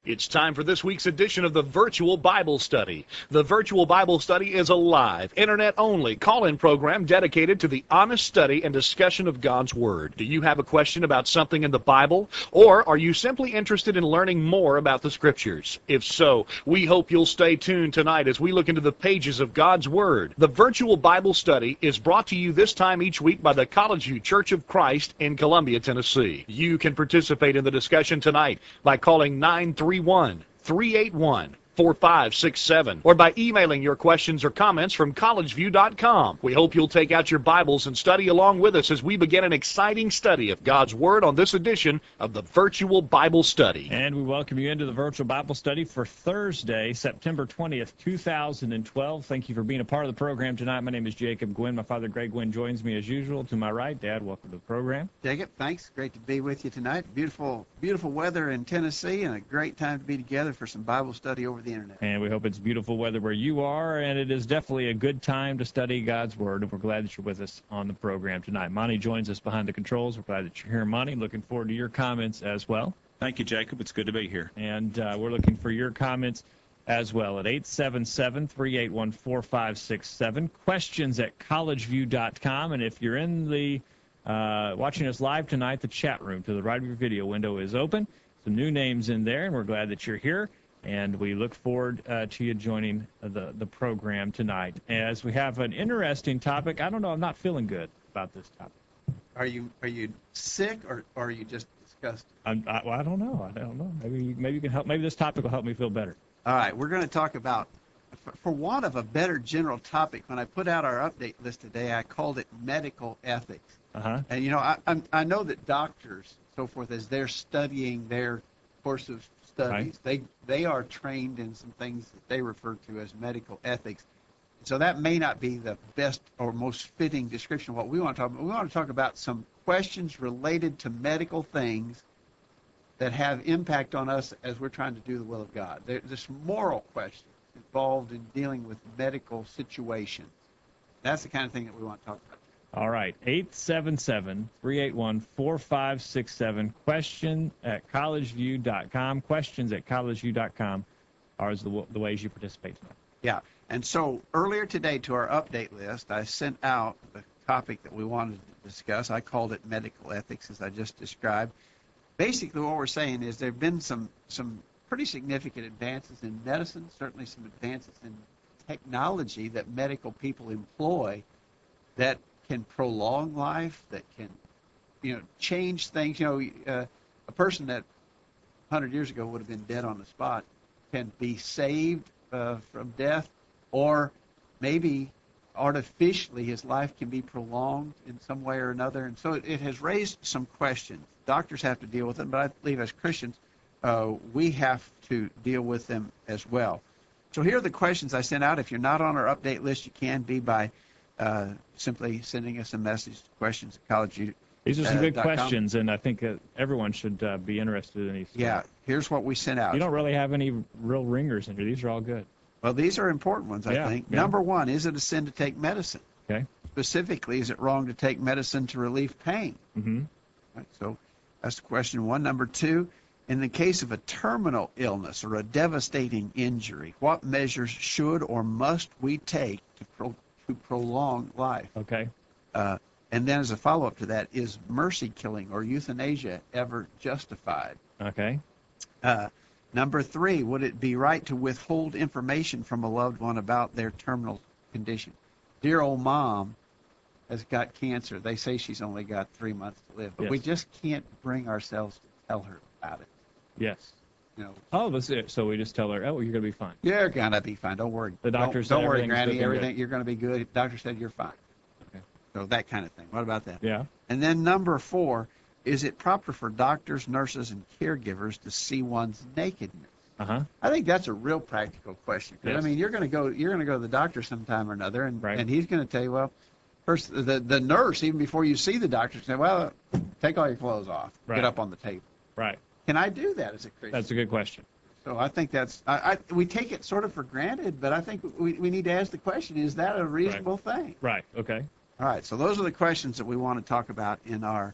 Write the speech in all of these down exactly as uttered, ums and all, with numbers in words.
It's time for this week's edition of the Virtual Bible Study. The Virtual Bible Study is a live, internet-only call-in program dedicated to the honest study and discussion of God's Word. Do you have a question about something in the Bible? Or are you simply interested in learning more about the Scriptures? If so, we hope you'll stay tuned tonight as we look into the pages of God's Word. The Virtual Bible Study is brought to you this time each week by the College View Church of Christ in Columbia, Tennessee. You can participate in the discussion tonight by calling nine three one, three eight one, four five six seven or by emailing your questions or comments from college view dot com. We hope you'll take out your Bibles and study along with us as we begin an exciting study of God's Word on this edition of the Virtual Bible Study. And we welcome you into the Virtual Bible Study for Thursday, September twentieth, two thousand twelve. Thank you for being a part of the program tonight. My name is Jacob Gwynn. My father, Greg Gwynn, joins me as usual. To my right, Dad, welcome to the program. Jacob, thanks. Great to be with you tonight. Beautiful, beautiful weather in Tennessee and a great time to be together for some Bible study over the internet. And we hope it's beautiful weather where you are, and it is definitely a good time to study God's Word, and we're glad that you're with us on the program tonight. Monty joins us behind the controls. We're glad that you're here, Monty. Looking forward to your comments as well. Thank you, Jacob. It's good to be here. And uh, we're looking for your comments as well at eight seven seven, three eight one, four five six seven, questions at college view dot com. And if you're in the uh, watching us live tonight, the chat room to the right of your video window is open. Some new names in there, and we're glad that you're here. And we look forward uh, to you joining the, the program tonight. As we have an interesting topic, I don't know, I'm not feeling good about this topic. Are you are you sick or, or are you just disgusted? I'm, I, well, I don't know. I don't know. Maybe maybe you can help. Maybe this topic will help me feel better. All right, we're going to talk about, for, for want of a better general topic, when I put out our update list today, I called it medical ethics. Uh-huh. And, you know, I, I'm, I know that doctors, so forth, as they're studying their course of studies, Right. they they are trained in some things that they refer to as medical ethics. So that may not be the best or most fitting description of what we want to talk about. We want to talk about some questions related to medical things that have impact on us as we're trying to do the will of God. There, there's moral questions involved in dealing with medical situations. That's the kind of thing that we want to talk about. All right, eight seven seven, three eight one, four five six seven, question at college view dot com, questions at college view dot com are the, the ways you participate tonight. Yeah, and so earlier today to our update list, I sent out the topic that we wanted to discuss. I called it medical ethics, as I just described. Basically, what we're saying is there have been some, some pretty significant advances in medicine, certainly some advances in technology that medical people employ that can prolong life, that can, you know, change things. You know, uh, a person that one hundred years ago would have been dead on the spot can be saved uh, from death, or maybe artificially his life can be prolonged in some way or another. And so it, it has raised some questions. Doctors have to deal with them, but I believe as Christians, uh, we have to deal with them as well. So here are the questions I sent out. If you're not on our update list, you can be by Uh, simply sending us a message to questions at college view dot com. These are some good questions, and I think uh, everyone should uh, be interested in these. Yeah, here's what we sent out. You don't really have any real ringers in here. These are all good. Well, these are important ones, I Yeah, think. yeah. Number one, is it a sin to take medicine? Okay. Specifically, is it wrong to take medicine to relieve pain? Mm-hmm. Right, so that's question one. Number two, in the case of a terminal illness or a devastating injury, what measures should or must we take to pro- to prolong life? Okay. Uh, and then as a follow-up to that, is mercy killing or euthanasia ever justified? Okay. Uh, number three, would it be right to withhold information from a loved one about their terminal condition? Dear old mom has got cancer. They say she's only got three months to live, but Yes. we just can't bring ourselves to tell her about it. Yes. You know, Oh, that's it. So we just tell her, oh, well, you're going to be fine. you're gonna be fine. Don't worry. The doctor don't, said don't worry, everything's Granny. looking Everything good. you're gonna be good. The doctor said you're fine. Okay. So that kind of thing. What about that? Yeah. And then number four, is it proper for doctors, nurses, and caregivers to see one's nakedness? Uh-huh. I think that's a real practical question. 'Cause, Yes. I mean, you're going to go, you're going to go to the doctor sometime or another, and, Right. and he's going to tell you, well, first the the nurse, even before you see the doctor, say, well, take all your clothes off, Right. get up on the table. Right. Can I do that as a Christian? That's a good question. So I think that's, I, I we take it sort of for granted, but I think we, we need to ask the question: is that a reasonable thing? Right. Okay. All right. So those are the questions that we want to talk about in our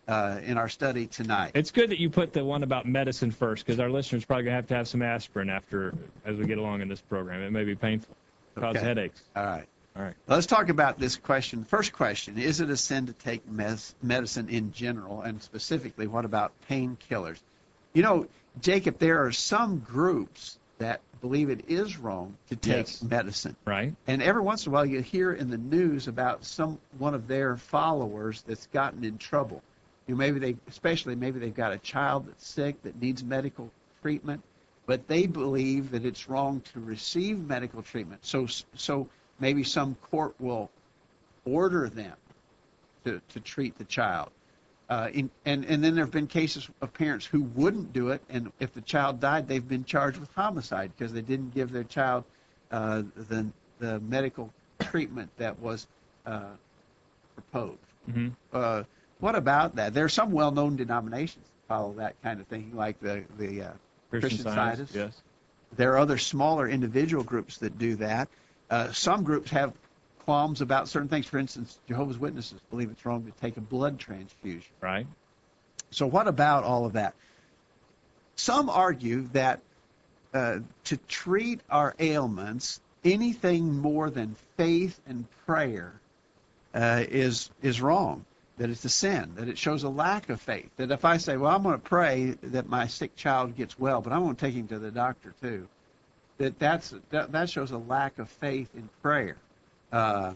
uh, in our study tonight. It's good that you put the one about medicine first, because our listeners probably gonna have to have some aspirin after as we get along in this program. It may be painful, cause Okay. headaches. All right. All right. Let's talk about this question. First question, is it a sin to take mes- medicine in general, and specifically, what about painkillers? You know, Jacob, there are some groups that believe it is wrong to take Yes. medicine. Right. And every once in a while you hear in the news about some one of their followers that's gotten in trouble. You know, maybe they, especially maybe they've got a child that's sick that needs medical treatment, but they believe that it's wrong to receive medical treatment. So, so maybe some court will order them to, to treat the child. Uh, in, and, and then there have been cases of parents who wouldn't do it, and if the child died, they've been charged with homicide because they didn't give their child uh, the, the medical treatment that was uh, proposed. Mm-hmm. Uh, what about that? There are some well-known denominations that follow that kind of thing, like the, the uh, Christian Scientists. Yes. There are other smaller individual groups that do that. Uh, some groups have qualms about certain things. For instance, Jehovah's Witnesses believe it's wrong to take a blood transfusion. Right. So what about all of that? Some argue that uh, to treat our ailments, anything more than faith and prayer uh, is is wrong, that it's a sin, that it shows a lack of faith. That if I say, well, I'm going to pray that my sick child gets well, but I'm going to take him to the doctor too, that that's, that, that shows a lack of faith in prayer. Uh,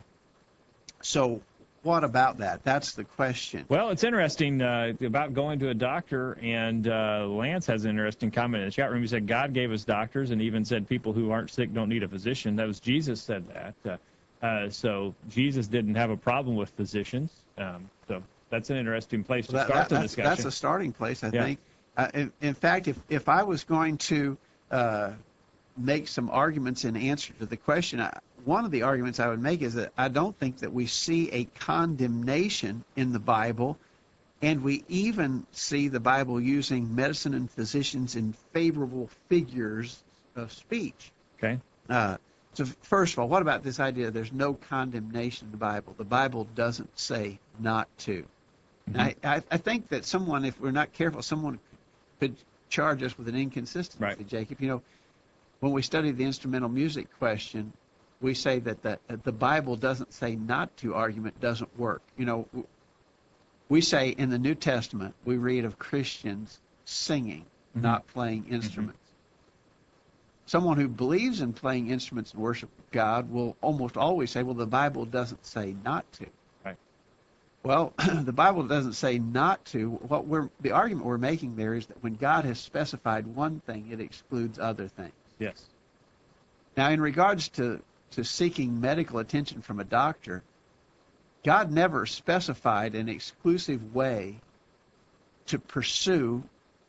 so what about that? That's the question. Well, it's interesting uh, about going to a doctor, and uh, Lance has an interesting comment in the chat room. He said God gave us doctors, and even said people who aren't sick don't need a physician. That was Jesus said that. Uh, uh, so Jesus didn't have a problem with physicians. Um, so that's an interesting place to Well, that- start that- the that's, discussion. that's a starting place, I Yeah. think. Uh, in, in fact, if, if I was going to uh, make some arguments in answer to the question, I, one of the arguments I would make is that I don't think that we see a condemnation in the Bible, and we even see the Bible using medicine and physicians in favorable figures of speech. Okay. Uh, so first of all, what about this idea there's no condemnation in the Bible? The Bible doesn't say not to. Mhm. I, I, I think that someone, if we're not careful, someone could charge us with an inconsistency, Right. Jacob. You know, when we study the instrumental music question, we say that the, the Bible doesn't say not to argument doesn't work. You know, we say in the New Testament, we read of Christians singing, Mhm. not playing instruments. Someone who believes in playing instruments and worship God will almost always say, well, the Bible doesn't say not to. Right. Well, the Bible doesn't say not to. What we're, the argument we're making there is that when God has specified one thing, it excludes other things. Yes. Now, in regards to, to seeking medical attention from a doctor, God never specified an exclusive way to pursue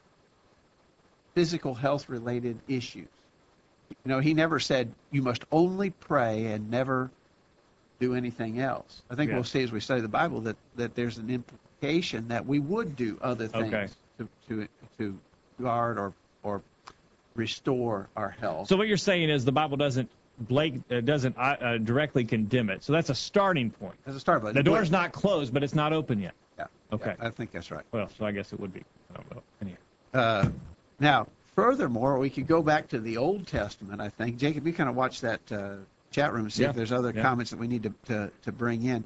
physical health related issues. You know, he never said you must only pray and never do anything else. I think Yeah. we'll see as we study the Bible that, that there's an implication that we would do other things Okay. to, to, to guard or, or restore our health. So what you're saying is the Bible doesn't Blake uh, doesn't uh, uh, directly condemn it. So that's a starting point. As a start, but The door's not closed, but it's not open yet. Yeah, Okay. yeah, I think that's right. Well, so I guess it would be. I don't know. Anyhow. Uh, now, furthermore, we could go back to the Old Testament, I think. Jacob, you kind of watch that uh, chat room and see Yeah, if there's other yeah. comments that we need to, to, to bring in.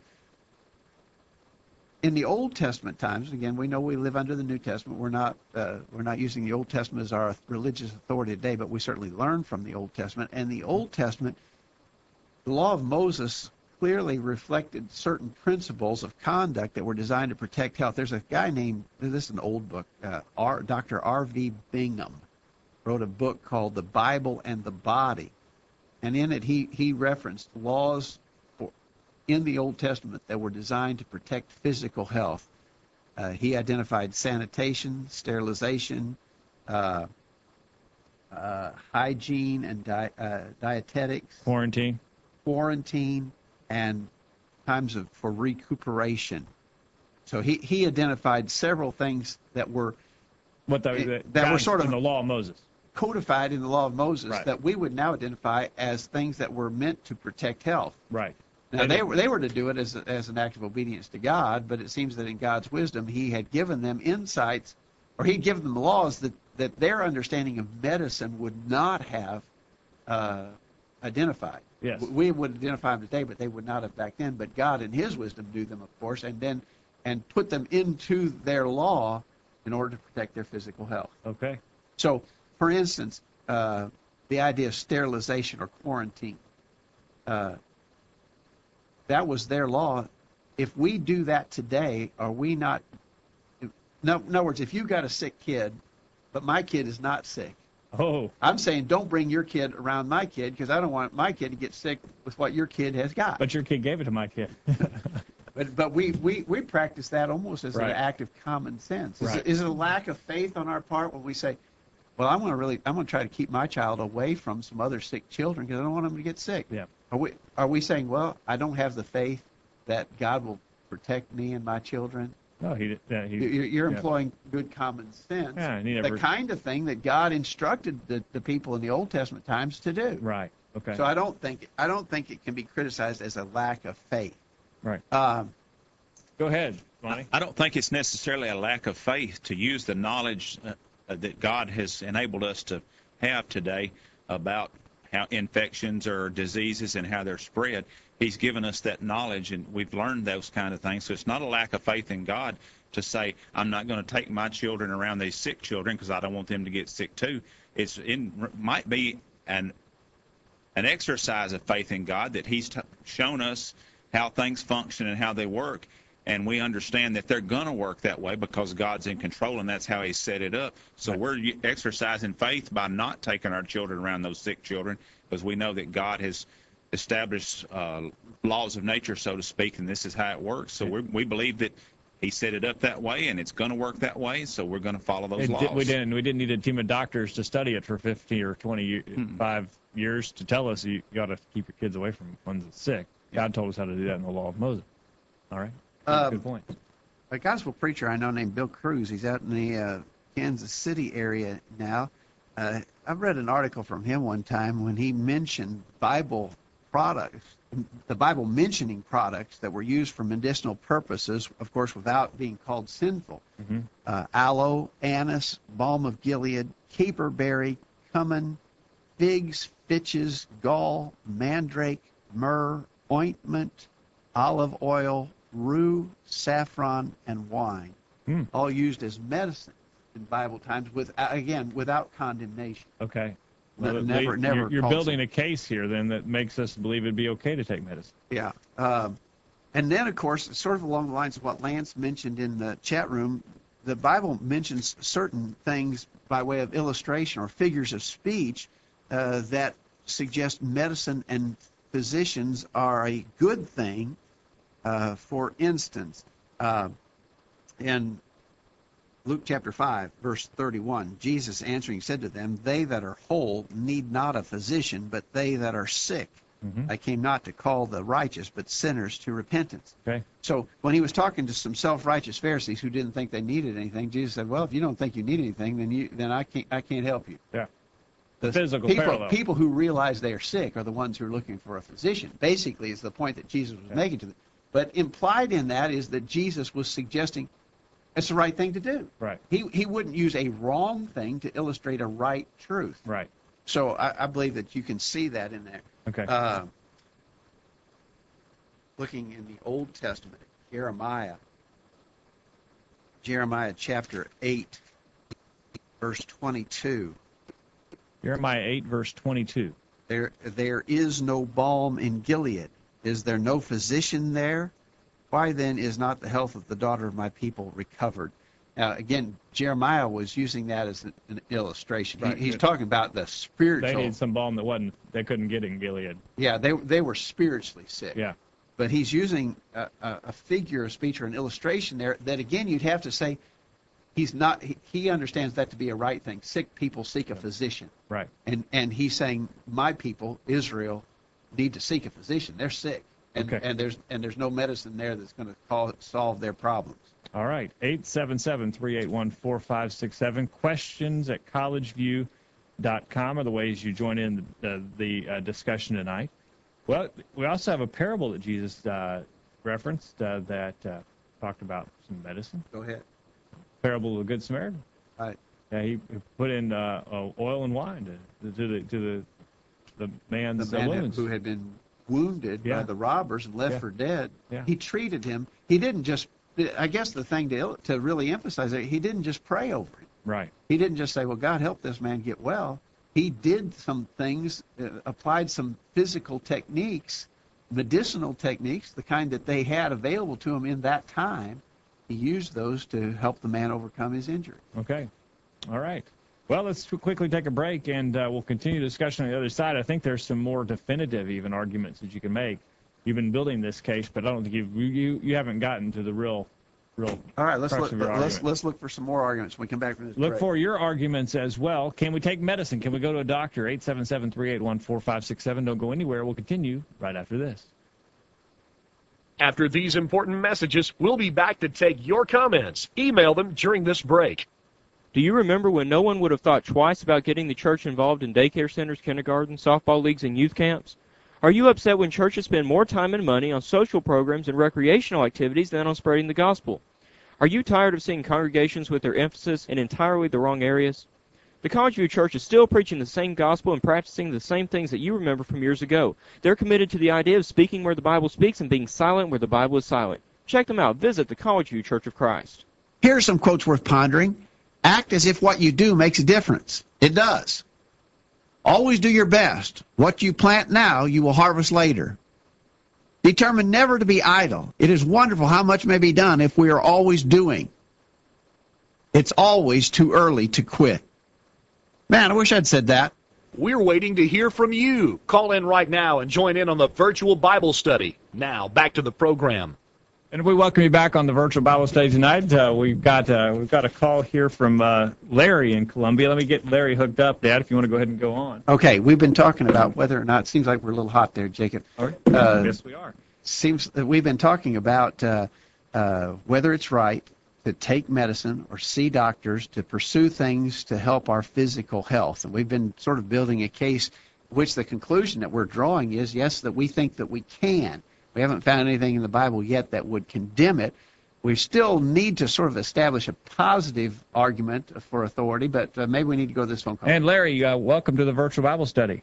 In the Old Testament times, again, we know we live under the New Testament. We're not, uh, we're not using the Old Testament as our religious authority today, but we certainly learn from the Old Testament. And the Old Testament, the law of Moses clearly reflected certain principles of conduct that were designed to protect health. There's a guy named, this is an old book, uh, R, Doctor R V Bingham wrote a book called The Bible and the Body. And in it, he, he referenced laws for, in the Old Testament that were designed to protect physical health. Uh, he identified sanitation, sterilization, uh, uh, hygiene and di- uh, dietetics, Quarantine. quarantine, and times of, for recuperation. So he, he identified several things that were What the, It- the that were God's sort of- in the law of Moses. codified in the law of Moses Right. that we would now identify as things that were meant to protect health. Right. Now, They they didn't. were, they were to do it as, a- as an act of obedience to God, but it seems that in God's wisdom, he had given them insights, or he'd given them laws that, that their understanding of medicine would not have uh, identified. Yes. We would identify them today, but they would not have back then. But God, in his wisdom, knew them, of course, and then and put them into their law in order to protect their physical health. Okay. So, for instance, uh, the idea of sterilization or quarantine, uh, that was their law. If we do that today, are we not? No, in other words, if you got a sick kid, but my kid is not sick, Oh, I'm saying don't bring your kid around my kid because I don't want my kid to get sick with what your kid has got. but your kid gave it to my kid. But but we, we, we practice that almost as Right. an act of common sense. Is, Right. it, is it a lack of faith on our part when we say, well, I'm going to really I'm going to try to keep my child away from some other sick children because I don't want them to get sick. Yeah. Are we are we saying, well, I don't have the faith that God will protect me and my children? No, he did. Yeah, he. You- you- You're yeah. employing good common sense. Yeah, and he the never. kind of thing that God instructed the, the people in the Old Testament times to do. Right. Okay. So I don't think I don't think it can be criticized as a lack of faith. Right. Um, Go ahead, Lonnie. I don't think it's necessarily a lack of faith to use the knowledge uh, uh, that God has enabled us to have today about how infections or diseases and how they're spread. He's given us that knowledge, and we've learned those kind of things. So it's not a lack of faith in God to say, I'm not going to take my children around these sick children because I don't want them to get sick too. It's in, might be an an exercise of faith in God that he's t- shown us how things function and how they work. And we understand that they're going to work that way because God's in control, and that's how he set it up. So Right. we're exercising faith by not taking our children around those sick children because we know that God has established uh, laws of nature, so to speak, and this is how it works. So we we believe that he set it up that way, and it's going to work that way, so we're going to follow those It laws. did- we didn't. We didn't need a team of doctors to study it for fifty or twenty-five years to tell us you got to keep your kids away from ones that's sick. God told us how to do that in the law of Moses. All right. Um, Good point. a gospel preacher I know named Bill Cruz. He's out in the uh, Kansas City area now. Uh, I've read an article from him one time when he mentioned Bible products, the Bible mentioning products that were used for medicinal purposes, of course, without being called sinful. Mhm. Uh, aloe, anise, balm of Gilead, caperberry, cumin, figs, fitches, gall, mandrake, myrrh, ointment, olive oil, rue, saffron, and wine, Hmm. all used as medicine in Bible times, with again without condemnation. Okay. Ne- Well, never- they- never You're, you're calls building it. a case here then that makes us believe it'd be okay to take medicine. Yeah. Um, and then, of course, sort of along the lines of what Lance mentioned in the chat room, the Bible mentions certain things by way of illustration or figures of speech uh, that suggest medicine and physicians are a good thing. Uh, for instance, uh, in Luke chapter five, verse thirty-one, Jesus answering said to them, they that are whole need not a physician, but they that are sick. Mhm. I came not to call the righteous, but sinners to repentance. Okay. So when he was talking to some self-righteous Pharisees who didn't think they needed anything, Jesus said, well, if you don't think you need anything, then you then I can't I can't help you. Yeah. The Physical people, parallel. people who realize they are sick are the ones who are looking for a physician. Basically, is the point that Jesus was Yeah. making to them. But implied in that is that Jesus was suggesting it's the right thing to do. Right. He he wouldn't use a wrong thing to illustrate a right truth. Right. So I, I believe that you can see that in there. Okay. Uh, looking in the Old Testament, Jeremiah, Jeremiah chapter eight, verse twenty-two. Jeremiah eight, verse twenty-two. There, there is no balm in Gilead. Is there no physician there? Why then is not the health of the daughter of my people recovered? Now, again, Jeremiah was using that as an, an illustration. He- Right. he's talking about the They spiritual. need some balm that wasn't they couldn't get in Gilead. Yeah, they they were spiritually sick. Yeah. But he's using a, a, a figure of speech or an illustration there that, again, you'd have to say he's not. He, he understands that to be a right thing. Sick people seek a physician, Right. and and he's saying my people, Israel, need to seek a physician. They're sick, and Okay. and there's and there's no medicine there that's going to call solve their problems. All right. eight seven seven, three eight one, four five six seven. Questions at collegeview dot com are the ways you join in the, the, the uh, discussion tonight. Well, we also have a parable that Jesus uh, referenced uh, that uh, talked about some medicine. Go ahead. Parable of the Good Samaritan. Right. Yeah, he put in uh, uh, oil and wine to, to the to the the man's The man uh, wounds. who had been wounded Yeah. by the robbers and left Yeah. for dead. Yeah. He treated him. He didn't just. I guess the thing to to really emphasize it, he didn't just pray over him. Right. He didn't just say, "Well, God help this man get well." He did some things, uh, applied some physical techniques, medicinal techniques, the kind that they had available to him in that time. He used those to help the man overcome his injury. Okay. All right. Well, let's quickly take a break, and uh, we'll continue discussion on the other side. I think there's some more definitive, even arguments that you can make. You've been building this case, but I don't think you've, you you you haven't gotten to the real, real. All right, let's crux look. of your Let's argument. let's look for some more arguments when we come back from this Look break. for your arguments as well. Can we take medicine? Can we go to a doctor? eight seven seven, three eight one, four five six seven. Don't go anywhere. We'll continue right after this. After these important messages, we'll be back to take your comments. Email them during this break. Do you remember when no one would have thought twice about getting the church involved in daycare centers, kindergarten, softball leagues, and youth camps? Are you upset when churches spend more time and money on social programs and recreational activities than on spreading the gospel? Are you tired of seeing congregations with their emphasis in entirely the wrong areas? The College View Church is still preaching the same gospel and practicing the same things that you remember from years ago. They're committed to the idea of speaking where the Bible speaks and being silent where the Bible is silent. Check them out. Visit the College View Church of Christ. Here are some quotes worth pondering. Act as if what you do makes a difference. It does. Always do your best. What you plant now, you will harvest later. Determine never to be idle. It is wonderful how much may be done if we are always doing. It's always too early to quit. Man, I wish I'd said that. We're waiting to hear from you. Call in right now and join in on the virtual Bible study. Now, back to the program. And we welcome you back on the virtual Bible study tonight. Uh, we've got uh, we've got a call here from uh, Larry in Columbia. Let me get Larry hooked up, Dad, if you want to go ahead and go on. Okay, we've been talking about whether or not, it seems like we're a little hot there, Jacob. All right. Uh, yes, we are. Seems that we've been talking about uh, uh, whether it's right to take medicine or see doctors to pursue things to help our physical health. And we've been sort of building a case, which the conclusion that we're drawing is, yes, that we think that we can. We haven't found anything in the Bible yet that would condemn it. We still need to sort of establish a positive argument for authority, but uh, maybe we need to go to this phone call. And Larry, uh, welcome to the virtual Bible study.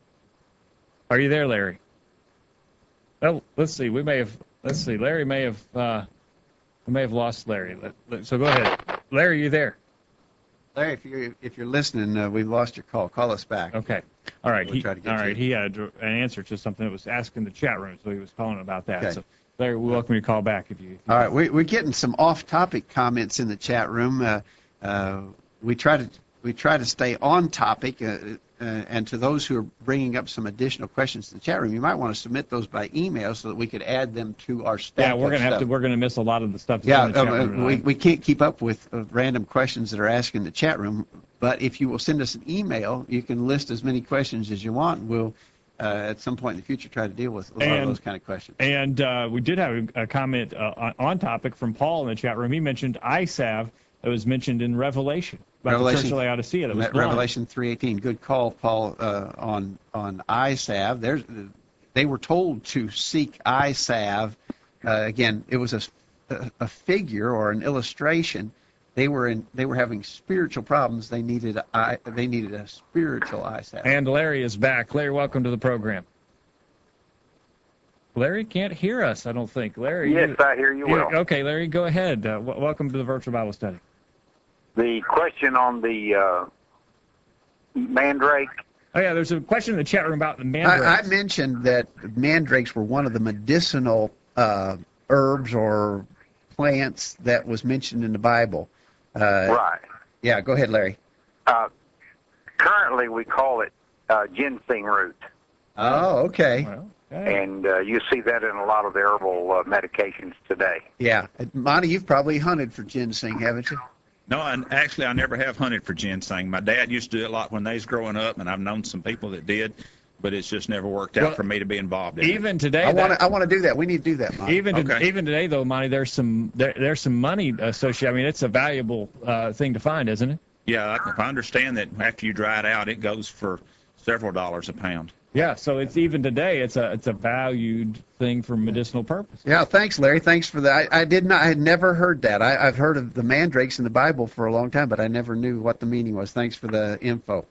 Are you there, Larry? Well, let's see. We may have. Let's see. Larry may have. Uh, we may have lost Larry. Let, let, so go ahead, Larry. You there? Larry, if you're if you're listening, uh, we've lost your call. Call us back. Okay. All right. We'll He, try to get all to right. you. He had an answer to something that was asked in the chat room, so he was calling about that. Okay. So, Larry, we welcome you to call back if you. If you All right, we, we're getting some off-topic comments in the chat room. Uh, uh, we try to we try to stay on topic, uh, uh, and to those who are bringing up some additional questions in the chat room, you might want to submit those by email so that we could add them to our stack. Yeah, we're of gonna have stuff. to. We're gonna miss a lot of the stuff. That's Yeah, in the chat uh, room we, tonight. we can't keep up with uh, random questions that are asked in the chat room, but if you will send us an email, you can list as many questions as you want, and we'll, uh, at some point in the future, try to deal with a lot of And- those kind of questions. And uh, we did have a, a comment uh, on, on topic from Paul in the chat room. He mentioned eye salve that was mentioned in Revelation about the Revelation- church of Laodicea. That was Re- blind. Revelation three eighteen. Good call, Paul, uh, on on eye salve. There's, they were told to seek eye salve. Uh, again, it was a, a, a figure or an illustration. They were in. They were having spiritual problems. They needed a eye. They needed a spiritual eye salve. And Larry is back. Larry, welcome to the program. Larry can't hear us, I don't think. Larry. Yes, you, I hear you you- well. Okay, Larry, go ahead. Uh, w- welcome to the virtual Bible study. The question on the uh, mandrake, Oh yeah, there's a question in the chat room about the mandrakes. I, I mentioned that mandrakes were one of the medicinal uh, herbs or plants that was mentioned in the Bible. Uh, right. Yeah, go ahead, Larry. Uh, currently, we call it uh, ginseng root, Oh, okay. Well, okay. and uh, you see that in a lot of the herbal uh, medications today. Yeah. Monty, you've probably hunted for ginseng, haven't you? No, and actually, I never have hunted for ginseng. My dad used to do it a lot when they was growing up, and I've known some people that did, but it's just never worked out Well, for me to be involved in it. Even today, I that- want to. I want to do that. We need to do that, Monty. Even to, Okay. even today, though, Monty, there's some there, there's some money associated. I mean, it's a valuable uh, thing to find, isn't it? Yeah, I- if I understand that after you dry it out, it goes for several dollars a pound. Yeah, so it's even today, it's a it's a valued thing for medicinal purposes. Yeah, thanks, Larry. Thanks for that. I, I did not. I had never heard that. I, I've heard of the mandrakes in the Bible for a long time, but I never knew what the meaning was. Thanks for the info.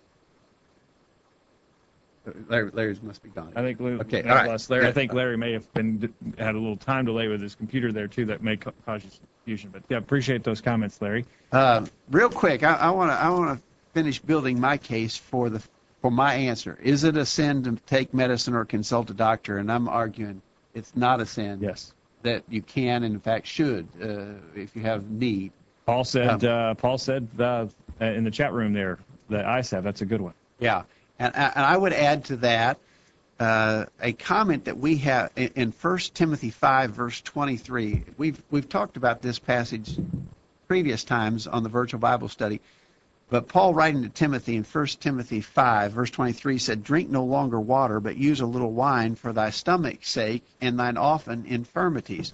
Larry, Larry's must be gone. I think Larry, Okay, God all right. bless Larry. I Yeah. think Larry may have been had a little time delay with his computer there too that may ca- cause you some confusion. But yeah, appreciate those comments, Larry. Uh, real quick, I want to I want to finish building my case for the for my answer. Is it a sin to take medicine or consult a doctor? And I'm arguing it's not a sin. Yes. That you can and in fact should uh, if you have need. Paul said. Um, uh, Paul said uh, in the chat room there that I S A V. That's a good one. Yeah, and and I would add to that uh, a comment that we have in, in First Timothy five verse twenty-three. We've we've talked about this passage previous times on the virtual Bible study. But Paul, writing to Timothy in First Timothy five, verse twenty-three, said, "Drink no longer water, but use a little wine for thy stomach's sake and thine often infirmities."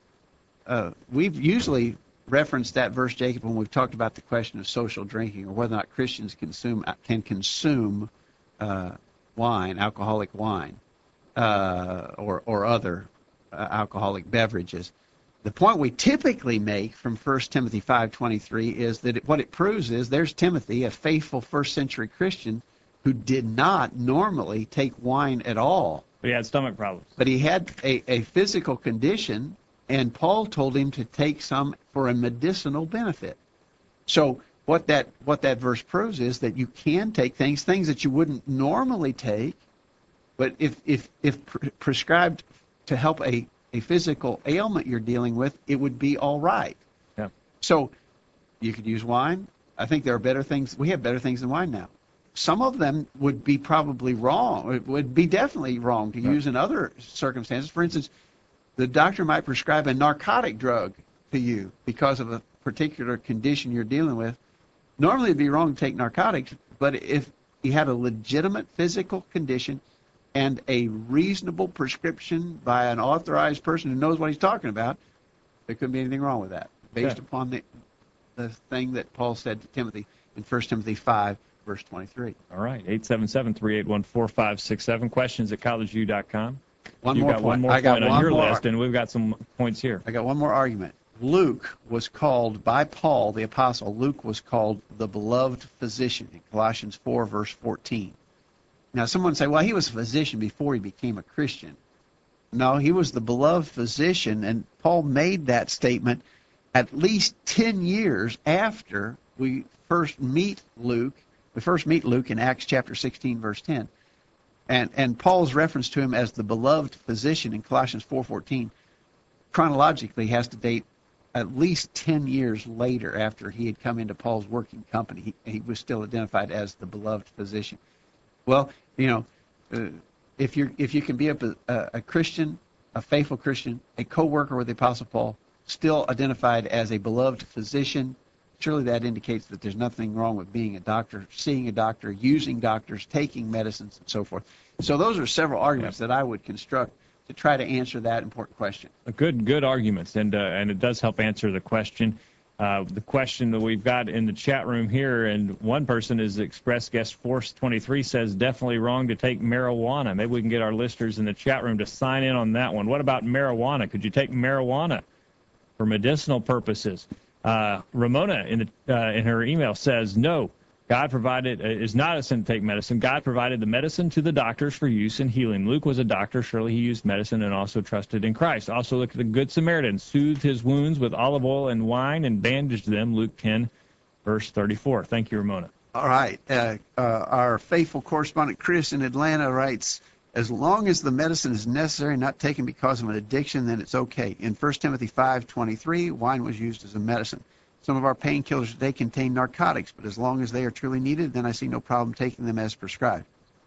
Uh, we've usually referenced that verse, Jacob, when we've talked about the question of social drinking or whether or not Christians consume can consume uh, wine, alcoholic wine, uh, or or other uh, alcoholic beverages. The point we typically make from First Timothy five twenty-three is that it, what it proves is there's Timothy, a faithful first century Christian, who did not normally take wine at all. But he had stomach problems. But he had a, a physical condition, and Paul told him to take some for a medicinal benefit. So what that what that verse proves is that you can take things, things that you wouldn't normally take, but if if if pre- prescribed to help a a physical ailment you're dealing with, it would be all right. Yeah. So you could use wine. I think there are better things. We have better things than wine now. Some of them would be probably wrong. It would be definitely wrong to Right. use in other circumstances. For instance, the doctor might prescribe a narcotic drug to you because of a particular condition you're dealing with. Normally it'd be wrong to take narcotics, but if you had a legitimate physical condition and a reasonable prescription by an authorized person who knows what he's talking about, there couldn't be anything wrong with that, based Yeah. upon the the thing that Paul said to Timothy in First Timothy five, verse twenty-three. All right, eight seven seven, three eight one, four five six seven. Questions at college view dot com. One You've more got point. one more I got point on one your more. list, and we've got some points here. I got one more argument. Luke was called, by Paul the apostle, Luke was called the beloved physician in Colossians four, verse fourteen. Now, someone say, well, he was a physician before he became a Christian. No, he was the beloved physician, and Paul made that statement at least ten years after we first meet Luke. We first meet Luke in Acts chapter sixteen, verse ten. And, and Paul's reference to him as the beloved physician in Colossians four fourteen chronologically has to date at least ten years later after he had come into Paul's working company. He, he was still identified as the beloved physician. Well, you know, uh, if you if you can be a, a, a Christian, a faithful Christian, a co-worker with the Apostle Paul, still identified as a beloved physician, surely that indicates that there's nothing wrong with being a doctor, seeing a doctor, using doctors, taking medicines, and so forth. So those are several arguments that I would construct to try to answer that important question. Good, good arguments, and uh, and it does help answer the question. Uh, the question that we've got in the chat room here, and one person is Express Guest Force twenty-three says definitely wrong to take marijuana. Maybe we can get our listeners in the chat room to sign in on that one. What about marijuana? Could you take marijuana for medicinal purposes? Uh, Ramona in the uh, in her email says no. God provided uh, is not a sin to take medicine. God provided the medicine to the doctors for use in healing. Luke was a doctor. Surely he used medicine and also trusted in Christ. Also look at the Good Samaritan. Soothed his wounds with olive oil and wine and bandaged them. Luke ten, verse thirty-four. Thank you, Ramona. All right. Uh, uh, our faithful correspondent Chris in Atlanta writes, as long as the medicine is necessary, not taken because of an addiction, then it's okay. In First Timothy five twenty-three, wine was used as a medicine. Some of our painkillers today contain narcotics, but as long as they are truly needed, then I see no problem taking them as prescribed.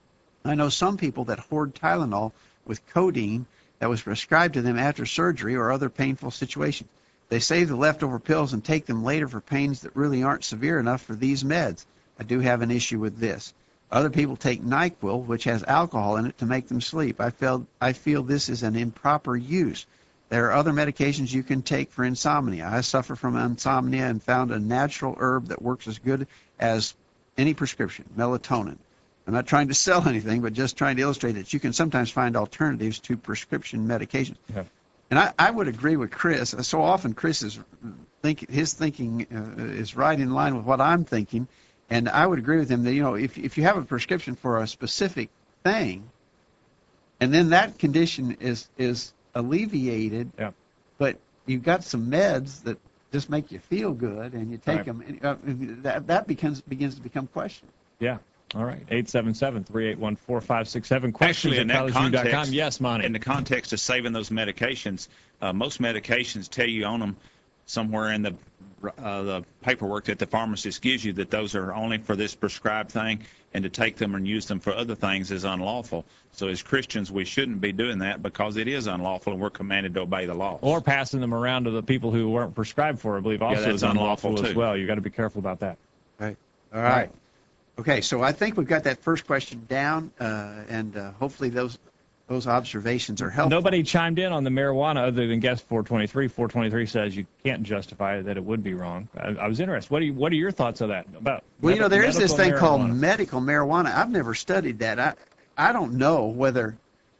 I know some people that hoard Tylenol with codeine that was prescribed to them after surgery or other painful situations. They save the leftover pills and take them later for pains that really aren't severe enough for these meds. I do have an issue with this. Other people take NyQuil, which has alcohol in it, to make them sleep. I feel, I feel this is an improper use. There are other medications you can take for insomnia. I suffer from insomnia and found a natural herb that works as good as any prescription, melatonin. I'm not trying to sell anything, but just trying to illustrate that you can sometimes find alternatives to prescription medications. Yeah. And I, I would agree with Chris. So often Chris is think his thinking uh, is right in line with what I'm thinking, and I would agree with him that, you know, if if you have a prescription for a specific thing, and then that condition is is alleviated, Yeah. but you've got some meds that just make you feel good, and you take Right. them, and, uh, that that becomes begins to become questionable. Yeah. All right. eight seven seven, three eight one, four five six seven. Questions Actually, in at that collegeview dot com. context, Yes, Monty. in the context of saving those medications, uh, most medications tell you on them somewhere in the uh, the paperwork that the pharmacist gives you that those are only for this prescribed thing, and to take them and use them for other things is unlawful. So as Christians, we shouldn't be doing that because it is unlawful, and we're commanded to obey the laws. Or passing them around to the people who weren't prescribed for, I believe, also that's is unlawful, unlawful, as too. well. You got to be careful about that. Right. All right. Okay, so I think we've got that first question down, uh, and uh, hopefully those those observations are helpful. Nobody chimed in on the marijuana other than guest four twenty-three. four twenty-three says you can't justify that it would be wrong. I, I was interested. What are you, what are your thoughts of that? About Well, you know, there is this medical thing called marijuana? medical marijuana. I've never studied that. I I don't know whether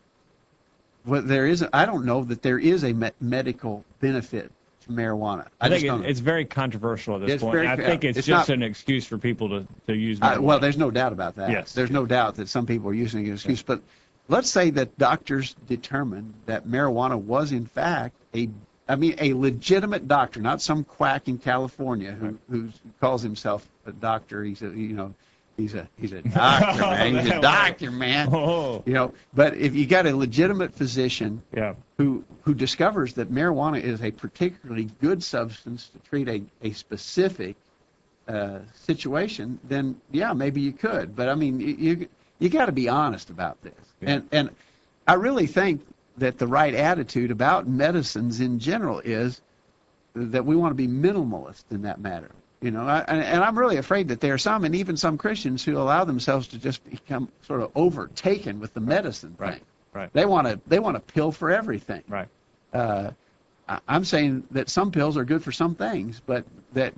whether there is. I don't know that there is a me- medical benefit to marijuana. I, I, think just don't it, know. it's very controversial at this It's point. very- I think it's, it's just not- an excuse for people to, to use I, marijuana. well, there's no doubt about that. Yes. There's no doubt that some people are using it as an excuse. But let's say that doctors determined that marijuana was in fact a, I mean, a legitimate doctor, not some quack in California who who calls himself a doctor. He's a, you know, he's a he's a doctor, man. He's a doctor, man. Oh, You know, but if you got a legitimate physician yeah. who who discovers that marijuana is a particularly good substance to treat a, a specific uh, situation, then yeah, maybe you could. But I mean, you you, you got to be honest about this. Yeah. And and I really think that the right attitude about medicines in general is that we want to be minimalist in that matter. You know, I, and, and I'm really afraid that there are some, and even some Christians, who allow themselves to just become sort of overtaken with the medicine Right. thing. Right. They want to they want a pill for everything. Right. Uh, I- I'm saying that some pills are good for some things, but that,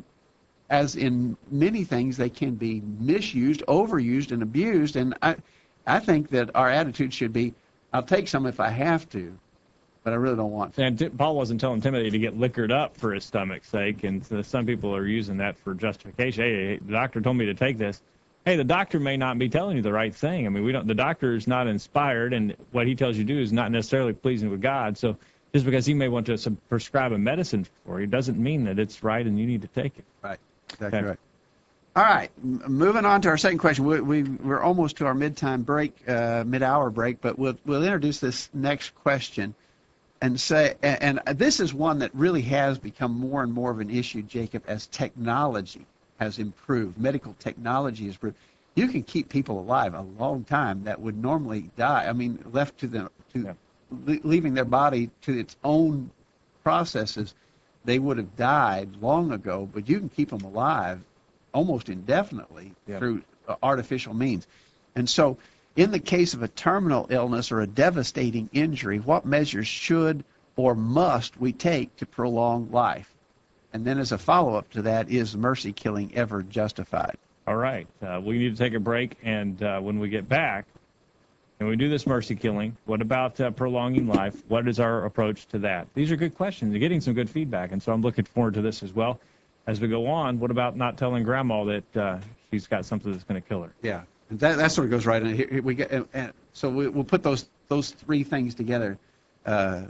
as in many things, they can be misused, overused, and abused. And I, I think that our attitude should be, I'll take some if I have to, but I really don't want to. And T- Paul wasn't telling Timothy to get liquored up for his stomach's sake, and so some people are using that for justification. Hey, hey, the doctor told me to take this. Hey, the doctor may not be telling you the right thing. I mean, we don't. The doctor is not inspired, and what he tells you to do is not necessarily pleasing with God. So just because he may want to sub- prescribe a medicine for you doesn't mean that it's right and you need to take it. Right. Exactly Okay. right. All right. M- moving on to our second question. We, we, we're almost to our mid-time break, uh, mid-hour break, but we'll, we'll introduce this next question and say, and, and this is one that really has become more and more of an issue, Jacob, as technology has improved. Medical technology has improved. You can keep people alive a long time that would normally die. I mean, left to the to Yeah. le- leaving their body to its own processes, they would have died long ago. But you can keep them alive almost indefinitely Yeah. through uh, artificial means. And so, in the case of a terminal illness or a devastating injury, what measures should or must we take to prolong life? And then, as a follow-up to that, is mercy killing ever justified? All right. Uh, we need to take a break, and uh, when we get back, and we do this mercy killing, what about uh, prolonging life? What is our approach to that? These are good questions. You're getting some good feedback, and so I'm looking forward to this as well. As we go on, what about not telling Grandma that uh, she's got something that's going to kill her? Yeah, that that sort of goes right in here. here we get, and, and so we, we'll put those those three things together. Uh,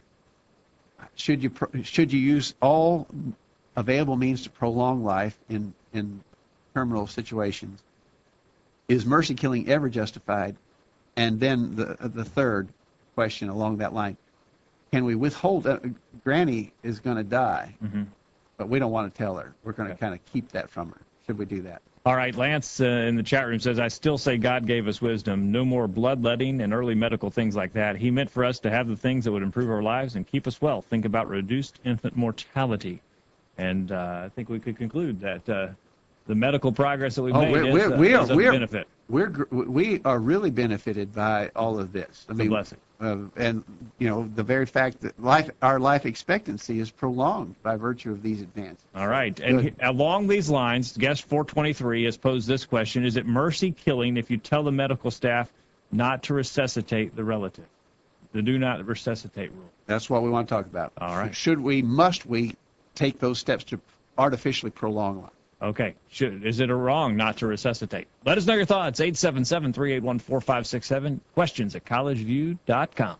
should you pro- should you use all available means to prolong life in in terminal situations? Is mercy killing ever justified? And then the the third question along that line: can we withhold? Uh, Granny is going to die, Mm-hmm. but we don't want to tell her. We're going to Okay. kind of keep that from her. Should we do that? All right, Lance uh, in the chat room says, I still say God gave us wisdom. No more bloodletting and early medical things like that. He meant for us to have the things that would improve our lives and keep us well. Think about reduced infant mortality. And uh, I think we could conclude that uh, the medical progress that we've Oh, made we're- is, we're- uh, we are- is of we are- benefit. we're gr- we are really benefited by all of this. I It's a blessing. Uh, and you know, the very fact that life, our life expectancy is prolonged by virtue of these advances. All right. And Good. he- along these lines, guest four twenty-three has posed this question: is it mercy killing if you tell the medical staff not to resuscitate the relative? The do not resuscitate rule. That's what we want to talk about. All right. Should we, must we take those steps to artificially prolong life? Okay. Should, is it a wrong not to resuscitate? Let us know your thoughts. eight seven seven, three eight one, four five six seven. Questions at college view dot com.